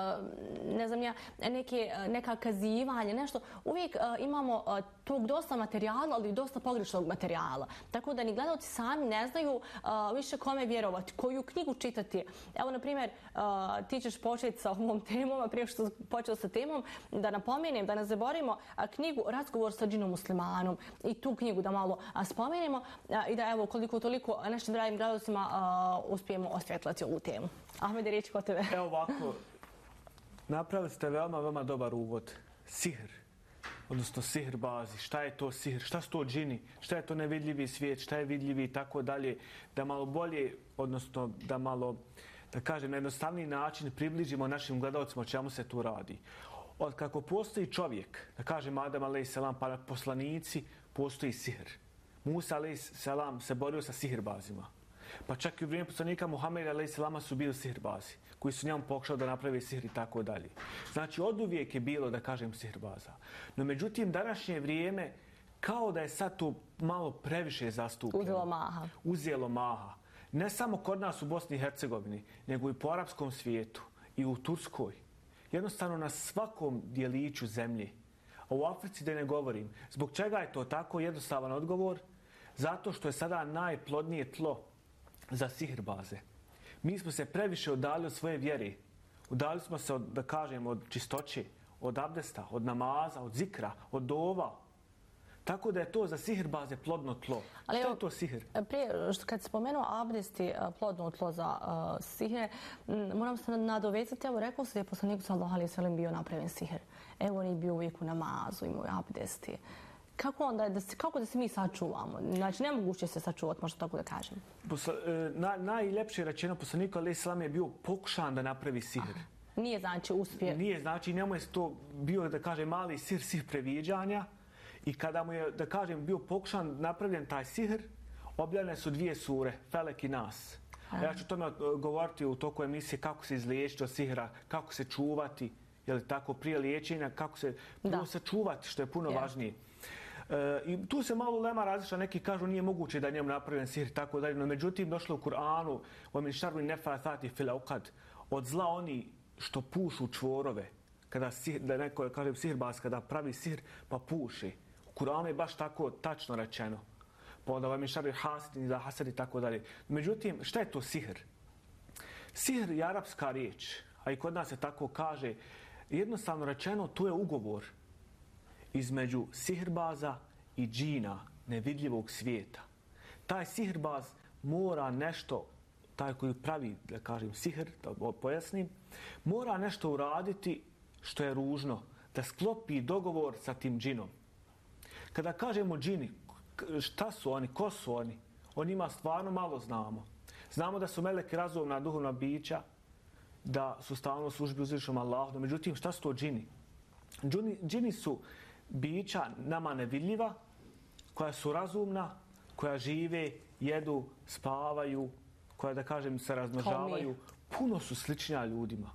S9: ne znam ja, neke, neka kazivanja, nešto. Uvijek uh, imamo uh, tog dosta materijala, ali i dosta pogrešnog materijala. Tako da ni gledalci sami ne znaju uh, više kome vjerovati, koju knjigu čitati. Evo, na primjer, uh, ti ćeš početi sa ovom temom, a prije što počeo sa temom, da napomenem, da ne zaboravimo uh, knjigu Razgovor sa džinom muslimanom i tu knjigu da malo uh, spomenemo uh, i da evo koliko toliko našim dragim gledalcima uh, uspijemo osvjetlati ovu temu. Ahmede, riječ kod tebe.
S10: Evo ovako, napravili ste veoma, veoma dobar uvod. Sihr, odnosno sihr bazi. Šta je to sihr? Šta su to džini? Šta je to nevidljivi svijet? Šta je vidljivi i tako dalje? Da malo bolje, odnosno da malo, da kažem, na jednostavniji način približimo našim gledalcima o čemu se tu radi. Od kako postoji čovjek, da kažem Adam a.s. pa poslanici, postoji sihr. Musa a.s. se borio sa sihrbazima. Pa čak i u vrijeme poslanika Muhameda a.s. su bili sihirbazi, koji su njemu pokušali da naprave sihr i tako dalje. Znači, od uvijek je bilo, da kažem, sihirbaza. No, međutim, današnje vrijeme, kao da je sad to malo previše zastupljeno.
S9: Uzelo maha.
S10: Uzelo maha. Ne samo kod nas u Bosni i Hercegovini, nego i po arapskom svijetu i u Turskoj. Jednostavno na svakom dijeliću zemlje. A u Africi da ne govorim. Zbog čega je to tako? Jednostavan odgovor. Zato što je sada najplodnije tlo za sihirbaze. Mi smo se previše udali od svoje vjere. Udali smo se, od, da kažem, od čistoće, od abdesta, od namaza, od zikra, od dova. Tako da je to za sihirbaze plodno tlo. Ali što je to sihr?
S9: Prije, što kad spomenuo abdesti plodno tlo za uh, sihr, moram se nadovezati, evo rekao se da je poslanik sallallahu alejhi ve sellem bio napravljen sihr. Evo on je bio uvijek u namazu, imao abdesti. Kako onda, da se, kako da se mi sačuvamo? Znači, nemoguće se sačuvati, možda tako da kažem.
S10: Posla, na, najljepše rečeno, poslanik alejhi selam je bio pokušan da napravi sihr.
S9: Aha. Nije znači uspije.
S10: Nije znači, njemu je to bio, da kažem, mali sihr, sihr previđanja. I kada mu je, da kažem, bio pokušan napravljen taj sihr, objavljene su dvije sure, Felek i Nas. Aha. Ja ću tome govoriti u toku emisije kako se izliječiti od sihra, kako se čuvati, je li tako, prije liječenja, kako se prvo sačuvati, što je puno yeah. važnije. E, I tu se malo lema različita, neki kažu nije moguće da njemu napravljen sihr i tako dalje, no međutim došlo u Kur'anu وَمِنْ شَرُّ النَّفَّاثَاتِ فِي الْعُقَدِ od zla oni što pušu čvorove, kada sihr, da neko kažem sihrbaz, kada pravi sihr pa puši. U Kur'anu je baš tako tačno rečeno. Pa onda وَمِنْ شَرِّ حَاسِدٍ إِذَا حَسَدٍ i tako dalje. Međutim, šta je to sihr? Sihr je arapska riječ, a i kod nas se tako kaže. Jednostavno rečeno, to je ugovor između sihirbaza i džina, nevidljivog svijeta. Taj sihirbaz mora nešto, taj koji pravi, da kažem, sihr, da pojasnim, mora nešto uraditi što je ružno, da sklopi dogovor sa tim džinom. Kada kažemo džini, šta su oni, ko su oni, o njima stvarno malo znamo. Znamo da su meleki razumna duhovna bića, da su stalno u službi uzvišenom Allahu. Međutim, šta su to džini? Džini, džini su bića nama nevidljiva, koja su razumna, koja žive, jedu, spavaju, koja, da kažem, se razmnožavaju. Puno su sličnija ljudima.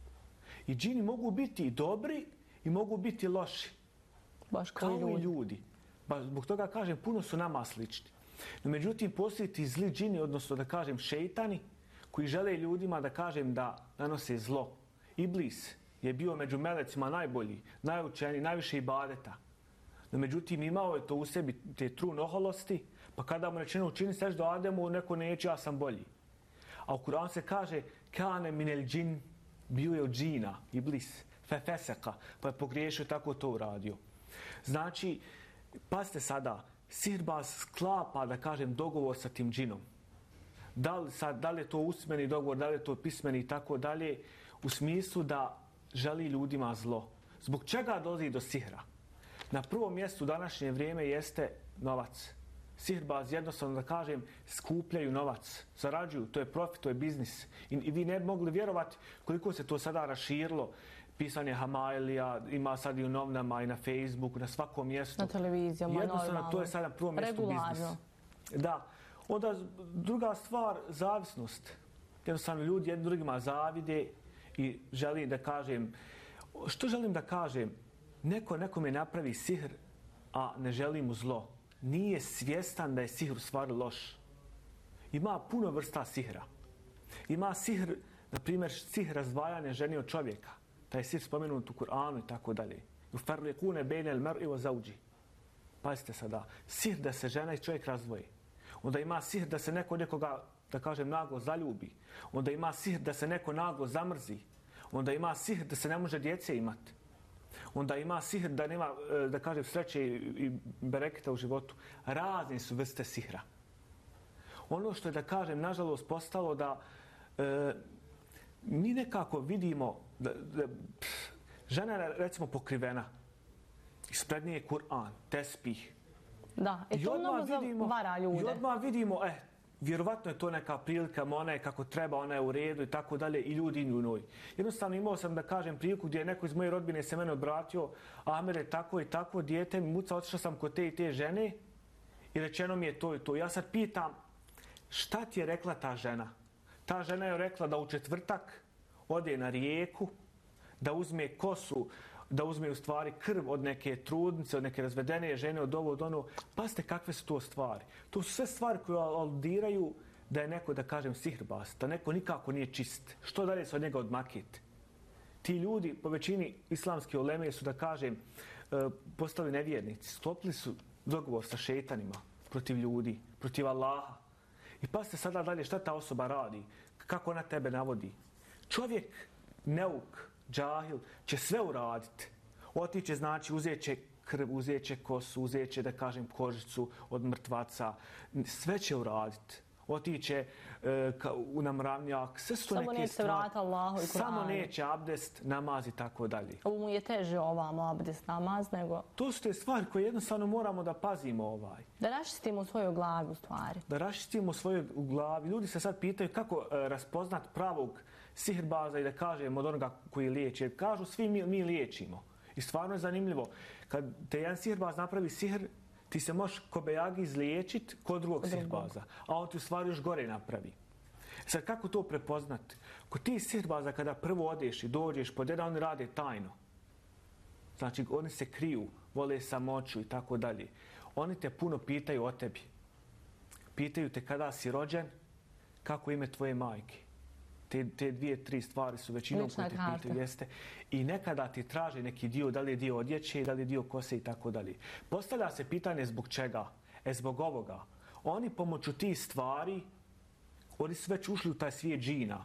S10: I džini mogu biti i dobri i mogu biti loši.
S9: Baš
S10: kao
S9: ljudi.
S10: i ljudi. Ba, zbog toga kažem, puno su nama slični. No, međutim, postoji ti zli džini, odnosno da kažem šeitani, koji žele ljudima da kažem da nanose zlo. Iblis je bio među melecima najbolji, najučeniji, najviše ibadeta. No, međutim, imao je to u sebi, te trun oholosti, pa kada mu rečeno učini seždu Ademu, neko neće, ja sam bolji. A u Kur'anu se kaže kane minel džin, bio je od džina, Iblis, fefeseka, pa je pogriješio, tako to uradio. Znači, pazite sada, sihirbaz sklapa, da kažem, dogovor sa tim džinom. Da li, sad, da li je to usmeni dogovor, da li je to pismeni i tako dalje, u smislu da želi ljudima zlo. Zbog čega dolazi do sihra? Na prvom mjestu današnje vrijeme jeste novac. Sihirbaz, jednostavno da kažem, skupljaju novac, zarađuju, to je profit, to je biznis. I, i vi ne bi mogli vjerovati koliko se to sada raširilo. Pisanje Hamailija, ima sad i u novinama i na Facebooku, na svakom mjestu.
S9: Na televizijama,
S10: jednostavno,
S9: normalno.
S10: to je sada na prvom mjestu biznis. Da. Onda druga stvar, zavisnost. Jednostavno ljudi jednim drugima zavide i želim da kažem, što želim da kažem, neko nekome napravi sihr, a ne želi mu zlo. Nije svjestan da je sihr u stvari loš. Ima puno vrsta sihra. Ima sihr, na primjer, sihr razdvajanja žene od čovjeka. Taj sihr spomenut u Kur'anu i tako dalje. Yufarriqune bejne al-mar'i wa zawji. Pazite sada, sihr da se žena i čovjek razdvoji. Onda ima sihr da se neko nekoga, da kažem, naglo zaljubi. Onda ima sihr da se neko naglo zamrzi. Onda ima sihr da se ne može djece imati. Onda ima sihr da nema, da kažem, sreće i bereketa u životu. Razne su vrste sihra. Ono što je, da kažem, nažalost postalo da e, mi nekako vidimo da, da pff, žena je, recimo, pokrivena. Ispred nje je Kur'an, tespih.
S9: Da, i to mnogo zavara ljude.
S10: I odmah vidimo, eh, vjerovatno je to neka prilika, ona je kako treba, ona je u redu i tako dalje, i ljudi idu u njoj. Jednostavno imao sam, da kažem, priliku gdje je neko iz moje rodbine se mene obratio, Ahmed je tako i tako, dijete mi muca, otišao sam kod te i te žene i rečeno mi je to i to. Ja sad pitam, šta ti je rekla ta žena? Ta žena je rekla da u četvrtak ode na rijeku, da uzme kosu, da uzme u stvari krv od neke trudnice, od neke razvedene žene, od ovo, od ono. Pazite kakve su to stvari. To su sve stvari koje aludiraju da je neko, da kažem, sihirbaz, da neko nikako nije čist. Što dalje se od njega odmakiti? Ti ljudi, po većini islamske uleme, su, da kažem, postali nevjernici. Sklopili su dogovor sa šeitanima protiv ljudi, protiv Allaha. I pazite sada dalje šta ta osoba radi, kako ona tebe navodi. Čovjek, neuk, džahil, će sve uraditi. Otiće, znači, uzet će krv, uzet će kosu, uzet će, da kažem, kožicu od mrtvaca. Sve će uraditi. Otiće e, ka, u namravnjak. Sve su to
S9: samo
S10: neke
S9: neće
S10: stvari.
S9: vrata Allahu i Kur'anu.
S10: Samo neće abdest, namaz i tako dalje.
S9: Ovo mu je teže ovamo abdest, namaz, nego...
S10: To su te stvari koje jednostavno moramo da pazimo ovaj.
S9: Da raščistimo svoju glavu stvari.
S10: Da raščistimo svoju glavu. Ljudi se sad pitaju kako e, raspoznat pravog sihirbaza i da kažem od onoga koji liječi. Jer kažu svi mi, mi liječimo. I stvarno je zanimljivo. Kad te jedan sihirbaz napravi sihr, ti se možeš ko bejagi izliječiti kod drugog kod sihirbaza. A on ti u stvari još gore napravi. Sad kako to prepoznati? Kod ti sihirbaza kada prvo odeš i dođeš pod jedan, oni rade tajno. Znači oni se kriju, vole samoću i tako dalje. Oni te puno pitaju o tebi. Pitaju te kada si rođen, kako ime tvoje majke. Te, te dvije, tri stvari su većinom koje te pitaju, jeste. I nekada ti traže neki dio, da li je dio odjeće, da li je dio kose i tako dalje. Postavlja se pitanje zbog čega? E zbog ovoga. Oni pomoću tih stvari, oni su već ušli u taj svijet džina.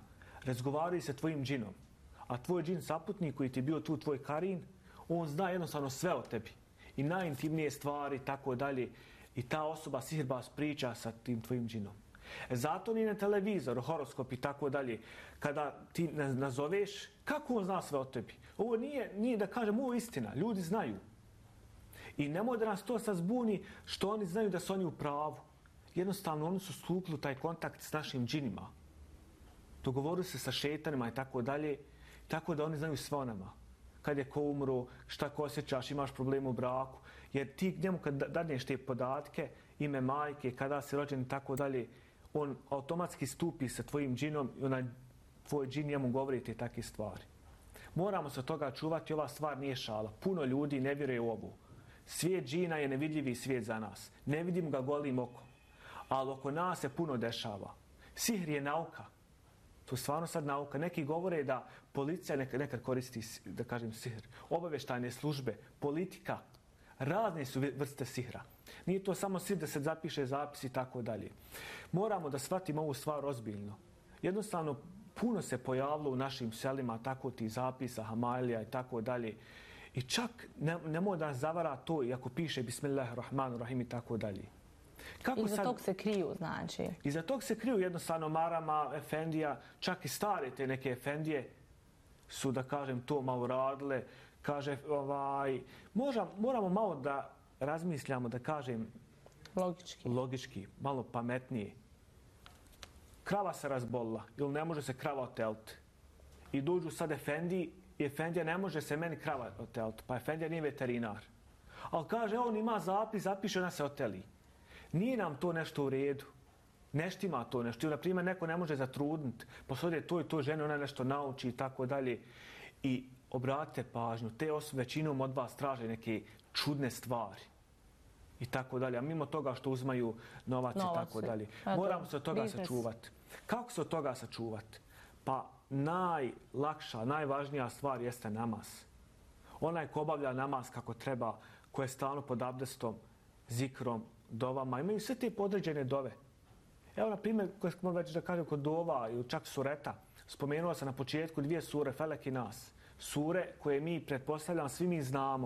S10: razgovaraju sa tvojim džinom. A tvoj džin saputnik koji ti je bio tu, tvoj karin, on zna jednostavno sve o tebi. I najintimnije stvari, tako dalje. I ta osoba sihirbaz priča sa tim tvojim džinom. E zato ni na televizoru, horoskop i tako dalje, kada ti nazoveš, kako on zna sve o tebi? Ovo nije, nije da kažem, ovo je istina. Ljudi znaju. I nemoj da nas to sad zbuni što oni znaju da su oni u pravu. Jednostavno, oni su stupili u taj kontakt s našim džinima. Dogovorili se sa šetanima i tako dalje, tako da oni znaju sve o nama. Kad je ko umro, šta ko osjećaš, imaš problem u braku. Jer ti njemu kad dadneš te podatke, ime majke, kada si rođen i tako dalje, on automatski stupi sa tvojim džinom i onaj tvoj džin njemu govori te takve stvari. Moramo se od toga čuvati, ova stvar nije šala. Puno ljudi ne vjeruje u ovu. Svijet džina je nevidljivi svijet za nas. Ne vidim ga golim okom. Ali oko nas se puno dešava. Sihr je nauka. To je stvarno sad nauka. Neki govore da policija nekad, nekad koristi, da kažem, sihr. Obavještajne službe, politika, razne su vrste sihra. Nije to samo sihr da se zapiše zapis i tako dalje. Moramo da shvatimo ovu stvar ozbiljno. Jednostavno, puno se pojavilo u našim selima tako ti zapisa, hamailija i tako dalje. I čak ne, nemoj da nas zavara to i ako piše Bismillahirrahmanirrahim i tako dalje.
S9: Kako Iza sad, tog se kriju, znači?
S10: Iza tog se kriju jednostavno marama, efendija, čak i stare te neke efendije su, da kažem, to malo radile. Kaže, ovaj, možda, moramo malo da razmišljamo, da kažem,
S9: logički,
S10: logički malo pametnije. Krava se razbolila ili ne može se krava oteliti. I dođu sad efendiji i efendija ne može se meni krava oteliti, pa efendija nije veterinar. Ali kaže, on ima zapis, zapiše, ona se oteli. Nije nam to nešto u redu. Nešto ima to nešto. Ili, na primjer, neko ne može zatrudniti. Posljede to i to žene, ona nešto nauči i tako dalje. I obratite pažnju, te osobe većinom od vas traže neke čudne stvari. I tako dalje. A mimo toga što uzmaju novac, novac i tako dalje. Moramo se od toga business. sačuvati. Kako se od toga sačuvati? Pa najlakša, najvažnija stvar jeste namaz. Onaj ko obavlja namaz kako treba, ko je stalno pod abdestom, zikrom, dovama, imaju sve te podređene dove. Evo, na primjer, koje smo već da kažem kod dova ili čak sureta, spomenula se na početku dvije sure, Felek i Nas. Sure koje mi, pretpostavljam, svi mi znamo.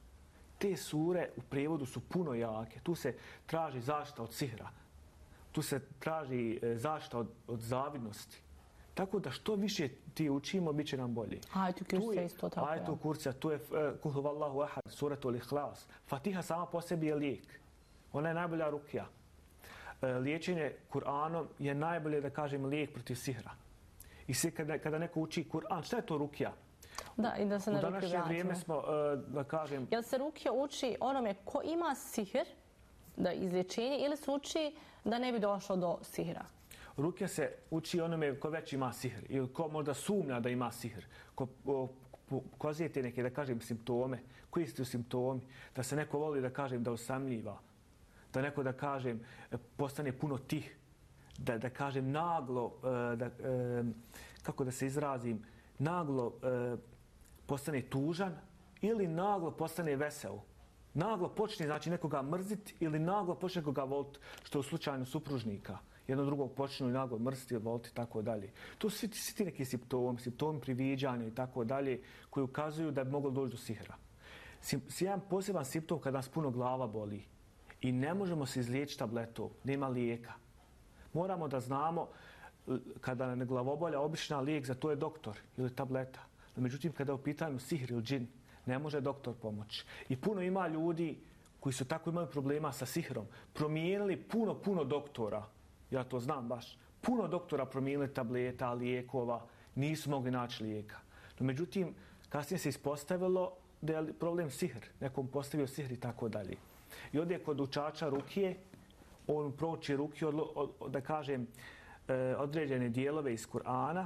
S10: Te sure u prijevodu su puno jake. Tu se traži zaštita od sihra. Tu se traži zaštita od, od zavidnosti. Tako da što više ti učimo, bit će nam bolje.
S9: Ajetu kurcija isto tako.
S10: Ajetu kurcija, tu je Kul huvallahu ahad, suratul ihlas. Fatiha sama po sebi je lijek. Ona je najbolja rukija. Liječenje Kur'anom je najbolje, da kažem, lijek protiv sihra. I svi kada, kada neko uči Kur'an, šta je to rukija?
S9: Da, i da se na rukiju vratimo. U današnje vrijeme smo, da kažem... Jel se rukija uči onome ko ima sihr, da izlječenje, ili se uči da ne bi došlo do sihra?
S10: Rukija se uči onome ko već ima sihr ili ko možda sumnja da ima sihr. Ko pokazujete neke, da kažem, simptome. Koji su simptomi? Da se neko voli, da kažem, da usamljiva. Da neko, da kažem, postane puno tih. Da, da kažem, naglo, da, kako da se izrazim, naglo postane tužan ili naglo postane vesel. Naglo počne, znači, nekoga mrziti ili naglo počne nekoga voliti, što je u slučaju supružnika. Jedno drugog počnu i naglo mrziti ili voliti i tako dalje. To su svi, svi ti neki simptomi, simptomi priviđanja i tako dalje, koji ukazuju da bi moglo doći do sihra. Jedan poseban simptom kada nas puno glava boli i ne možemo se izliječiti tabletom, nema lijeka. Moramo da znamo kada nam je glavobolja, obična lijek za to je doktor ili tableta. No, međutim, kada je u pitanju sihr ili džin, ne može doktor pomoći. I puno ima ljudi koji su tako imali problema sa sihrom, promijenili puno, puno doktora. Ja to znam baš. Puno doktora promijenili tableta, lijekova, nisu mogli naći lijeka. No, međutim, kasnije se ispostavilo da je problem sihr. Nekom postavio sihr i tako dalje. I ovdje kod učača rukije, on prouči rukiju, od, od, od, da kažem, e, određene dijelove iz Kur'ana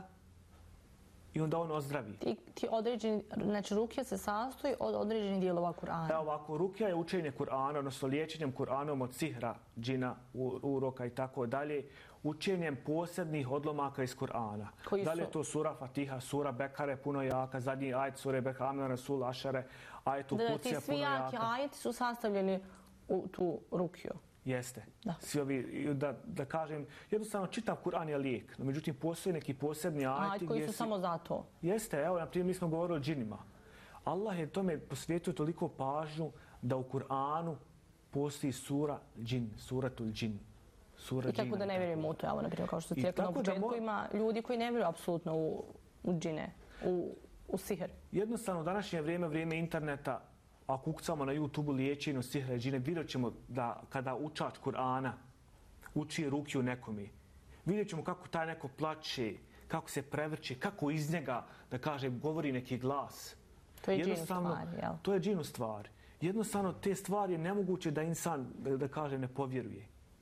S10: i onda on ozdravi.
S9: Ti, ti određeni, znači rukija se sastoji od određenih dijelova Kur'ana.
S10: Evo ovako, rukija je učenje Kur'ana, odnosno liječenjem Kur'anom od sihra, džina, uroka i tako dalje, učenjem posebnih odlomaka iz Kur'ana. Da li je to sura Fatiha, sura Bekare, puno jaka, zadnji ajet sure Bekame, Rasul, Ašare, ajetu Kurcija, puno jaka.
S9: Da, ti svi jaki ajeti su sastavljeni u tu rukiju.
S10: Jeste.
S9: Da.
S10: Svi ovi, da, da kažem, jednostavno čitav Kur'an je lijek, no međutim postoje neki posebni ajeti
S9: Ajeti koji su
S10: si...
S9: samo za to.
S10: Jeste, evo, na primjer, mi smo govorili o džinima. Allah je tome posvetio toliko pažnju da u Kur'anu postoji sura džin, suratul džin. Sura
S9: I tako
S10: džina,
S9: da ne vjerujemo u to, evo, na primjer, kao što ti
S10: I
S9: rekao na
S10: tako da
S9: početku,
S10: mo-
S9: ima ljudi koji ne vjeruju apsolutno u, u džine, u, u sihr.
S10: Jednostavno, u današnje vrijeme, vrijeme interneta, ako ukucamo na YouTube-u liječenju sihra i džine, vidjet ćemo da kada učač Kur'ana uči ruki u nekome, vidjet ćemo kako taj neko plače, kako se prevrće, kako iz njega, da kaže, govori neki glas.
S9: To je džin u stvari, jel?
S10: To je džin u stvari. Jednostavno, te stvari je nemoguće da insan, da, da kaže, ne povjeruje.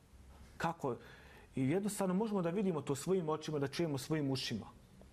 S10: Kako? I jednostavno možemo da vidimo to svojim očima, da čujemo svojim ušima.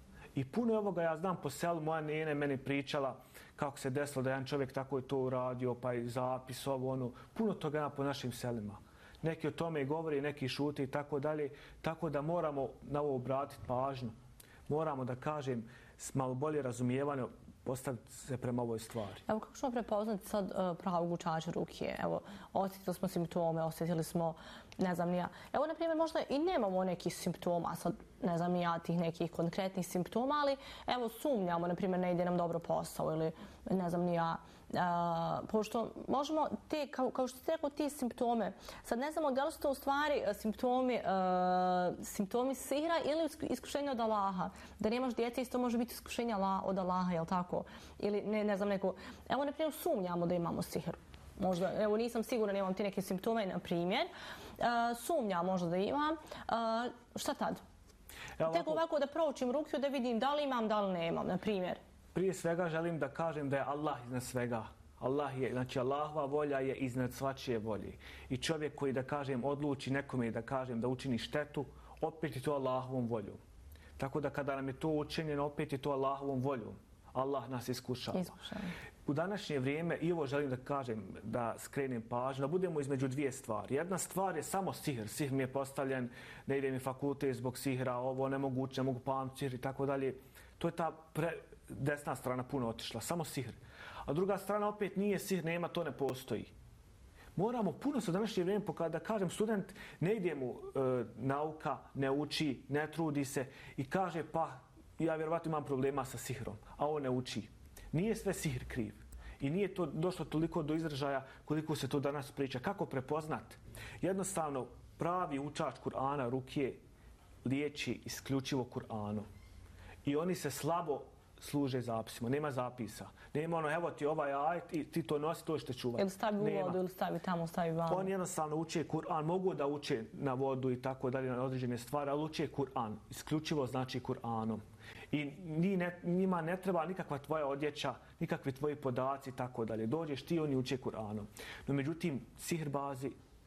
S10: I puno ovoga ja znam po selu, moja nene meni pričala kako se desilo da jedan čovjek tako je to uradio, pa i zapis ovo, ono. Puno toga ima po našim selima. Neki o tome govori, neki šute i tako dalje. Tako da moramo na ovo obratiti pažnju. Moramo da kažem s malo bolje razumijevanje postaviti se prema ovoj stvari.
S9: Evo, kako ćemo prepoznati sad uh, pravog učača rukije? Evo, osjetili smo simptome, osjetili smo, ne znam ni ja. Evo, na primjer, možda i nemamo nekih simptoma, sad ne znam ni ja tih nekih konkretnih simptoma, ali evo, sumnjamo, na primjer, ne ide nam dobro posao ili ne znam ni ja. Uh, pošto možemo te, kao, kao što ste rekao, ti simptome, sad ne znamo da li su to u stvari simptomi, uh, simptomi sihra ili iskušenja od Allaha. Da nemaš djece, isto može biti iskušenja od Allaha, jel tako? Ili ne, ne znam neko... Evo, na primjer, sumnjamo da imamo sihr. Možda, evo, nisam sigurna, nemam ti neke simptome, na primjer. Uh, sumnja možda da imam. Uh, šta tad? Evo, Tek ovako da proučim rukiju da vidim da li imam, da li nemam, na primjer.
S10: Prije svega želim da kažem da je Allah iznad svega. Allah je, znači Allahova volja je iznad svačije volje. I čovjek koji, da kažem, odluči nekome da kažem da učini štetu, opet je to Allahovom voljom. Tako da kada nam je to učinjeno, opet je to Allahovom voljom. Allah nas iskušava.
S9: Iskušava.
S10: U današnje vrijeme, i ovo želim da kažem, da skrenem pažnju, da budemo između dvije stvari. Jedna stvar je samo sihr. Sihr mi je postavljen, ne ide mi fakultet zbog sihra, ovo nemoguće, ne mogu pamtiti sihr i tako dalje. To je ta pre... desna strana puno otišla, samo sihr. A druga strana opet nije sihr, nema, to ne postoji. Moramo puno se u današnje vrijeme pokazati, da kažem, student ne ide mu e, nauka, ne uči, ne trudi se i kaže pa ja vjerovatno imam problema sa sihrom, a on ne uči. Nije sve sihr kriv. I nije to došlo toliko do izražaja koliko se to danas priča. Kako prepoznat? Jednostavno, pravi učač Kur'ana rukije liječi isključivo Kur'anom. I oni se slabo služe zapisima. Nema zapisa. Nema ono, evo ti ovaj ajet i ti to nosi, to ćete čuvati.
S9: Ili stavi u vodu, ili stavi tamo, stavi vamo.
S10: Oni jednostavno uče Kur'an. Mogu da uče na vodu i tako dalje, na određene stvari, ali uče Kur'an. Isključivo znači Kur'anom. I ne, njima ne treba nikakva tvoja odjeća, nikakvi tvoji podaci i tako dalje. Dođeš ti, oni uče Kur'anom. No međutim, sihrbazi,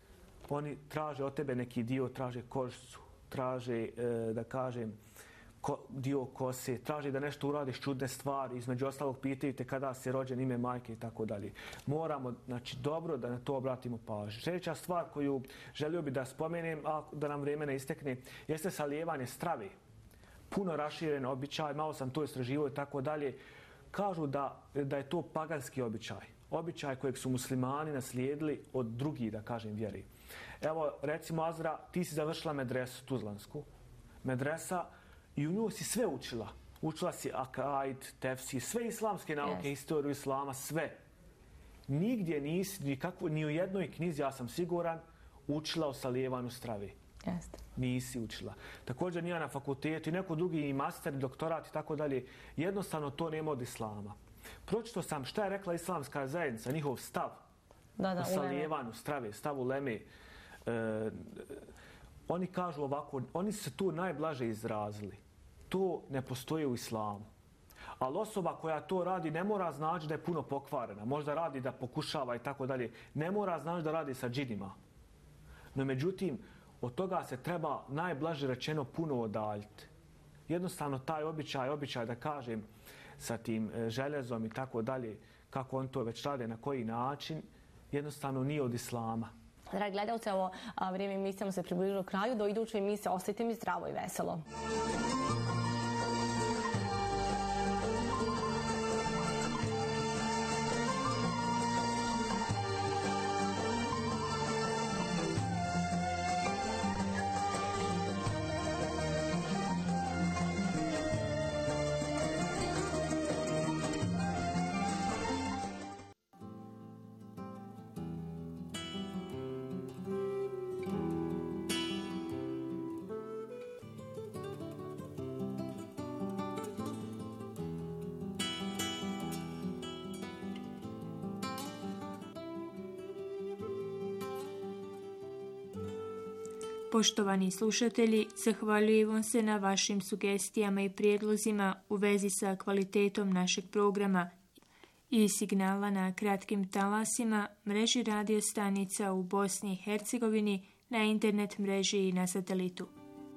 S10: oni traže od tebe neki dio, traže kožicu, traže, e, da kažem, ko, dio kose, traži da nešto uradiš čudne stvari, između ostalog pitaju te kada si rođen, ime majke i tako dalje. Moramo, znači, dobro da na to obratimo pažnju. Sljedeća stvar koju želio bi da spomenem, a da nam vrijeme ne istekne, jeste salijevanje strave. Puno raširen običaj, malo sam to istraživao i tako dalje. Kažu da, da je to paganski običaj. Običaj kojeg su muslimani naslijedili od drugih, da kažem, vjeri. Evo, recimo, Azra, ti si završila medresu tuzlansku. Medresa, i u nju si sve učila. Učila si akaid, tefsir, sve islamske nauke, yes. Historiju islama, sve. Nigdje nisi, nikakvo, ni u jednoj knjizi, ja sam siguran, učila o salijevanju strave.
S9: Jeste.
S10: Nisi učila. Također nije na fakultetu i neko drugi i master, i doktorat i tako dalje. Jednostavno to nema od islama. Pročito sam šta je rekla islamska zajednica, njihov stav
S9: da, da,
S10: o salijevanju strave, stav uleme. E, oni kažu ovako, oni su se tu najblaže izrazili. To ne postoji u islamu. Ali osoba koja to radi ne mora znači da je puno pokvarena. Možda radi da pokušava i tako dalje. Ne mora znači da radi sa džinima. No međutim, od toga se treba najblaže rečeno puno odaljiti. Jednostavno taj običaj, običaj da kažem sa tim željezom i tako dalje, kako on to već rade, na koji način, jednostavno nije od islama.
S9: Dragi gledalci, ovo vrijeme emisijama se približilo kraju. Do iduće emisije ostajte mi zdravo i veselo.
S13: Poštovani slušatelji, zahvaljujemo se na vašim sugestijama i prijedlozima u vezi sa kvalitetom našeg programa i signala na kratkim talasima, mreži radio stanica u Bosni i Hercegovini, na internet mreži i na satelitu.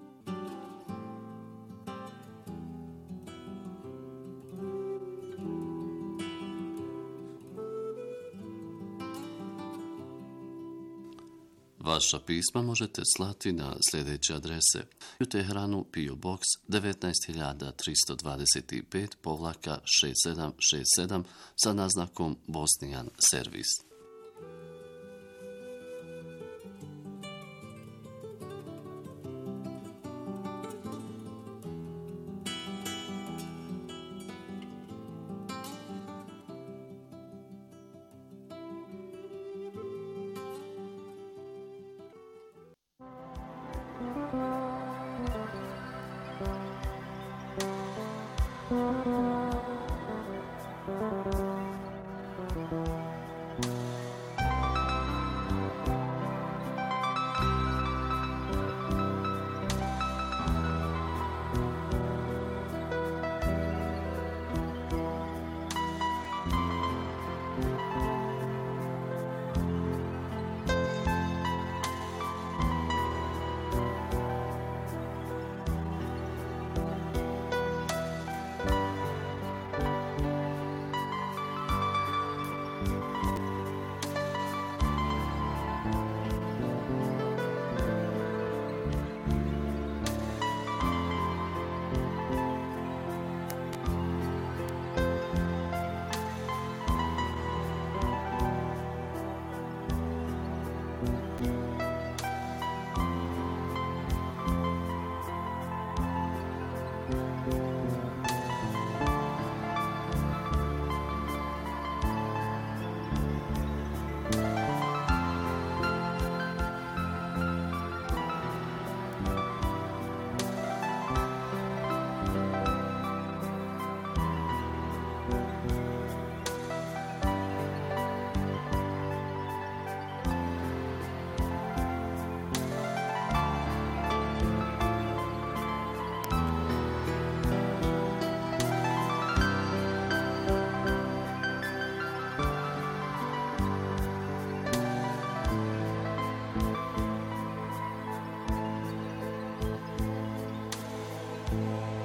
S4: Vaša pisma možete slati na sljedeće adrese: u Teheranu P O Box devetnaest hiljada tristo dvadeset pet povlaka šest sedam šest sedam sa naznakom Bosnijan servis.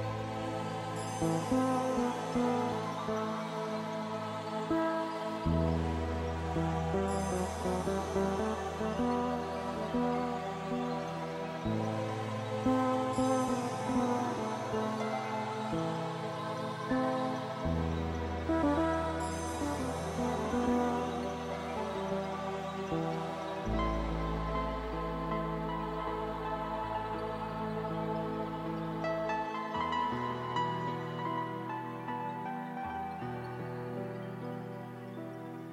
S13: Thank you.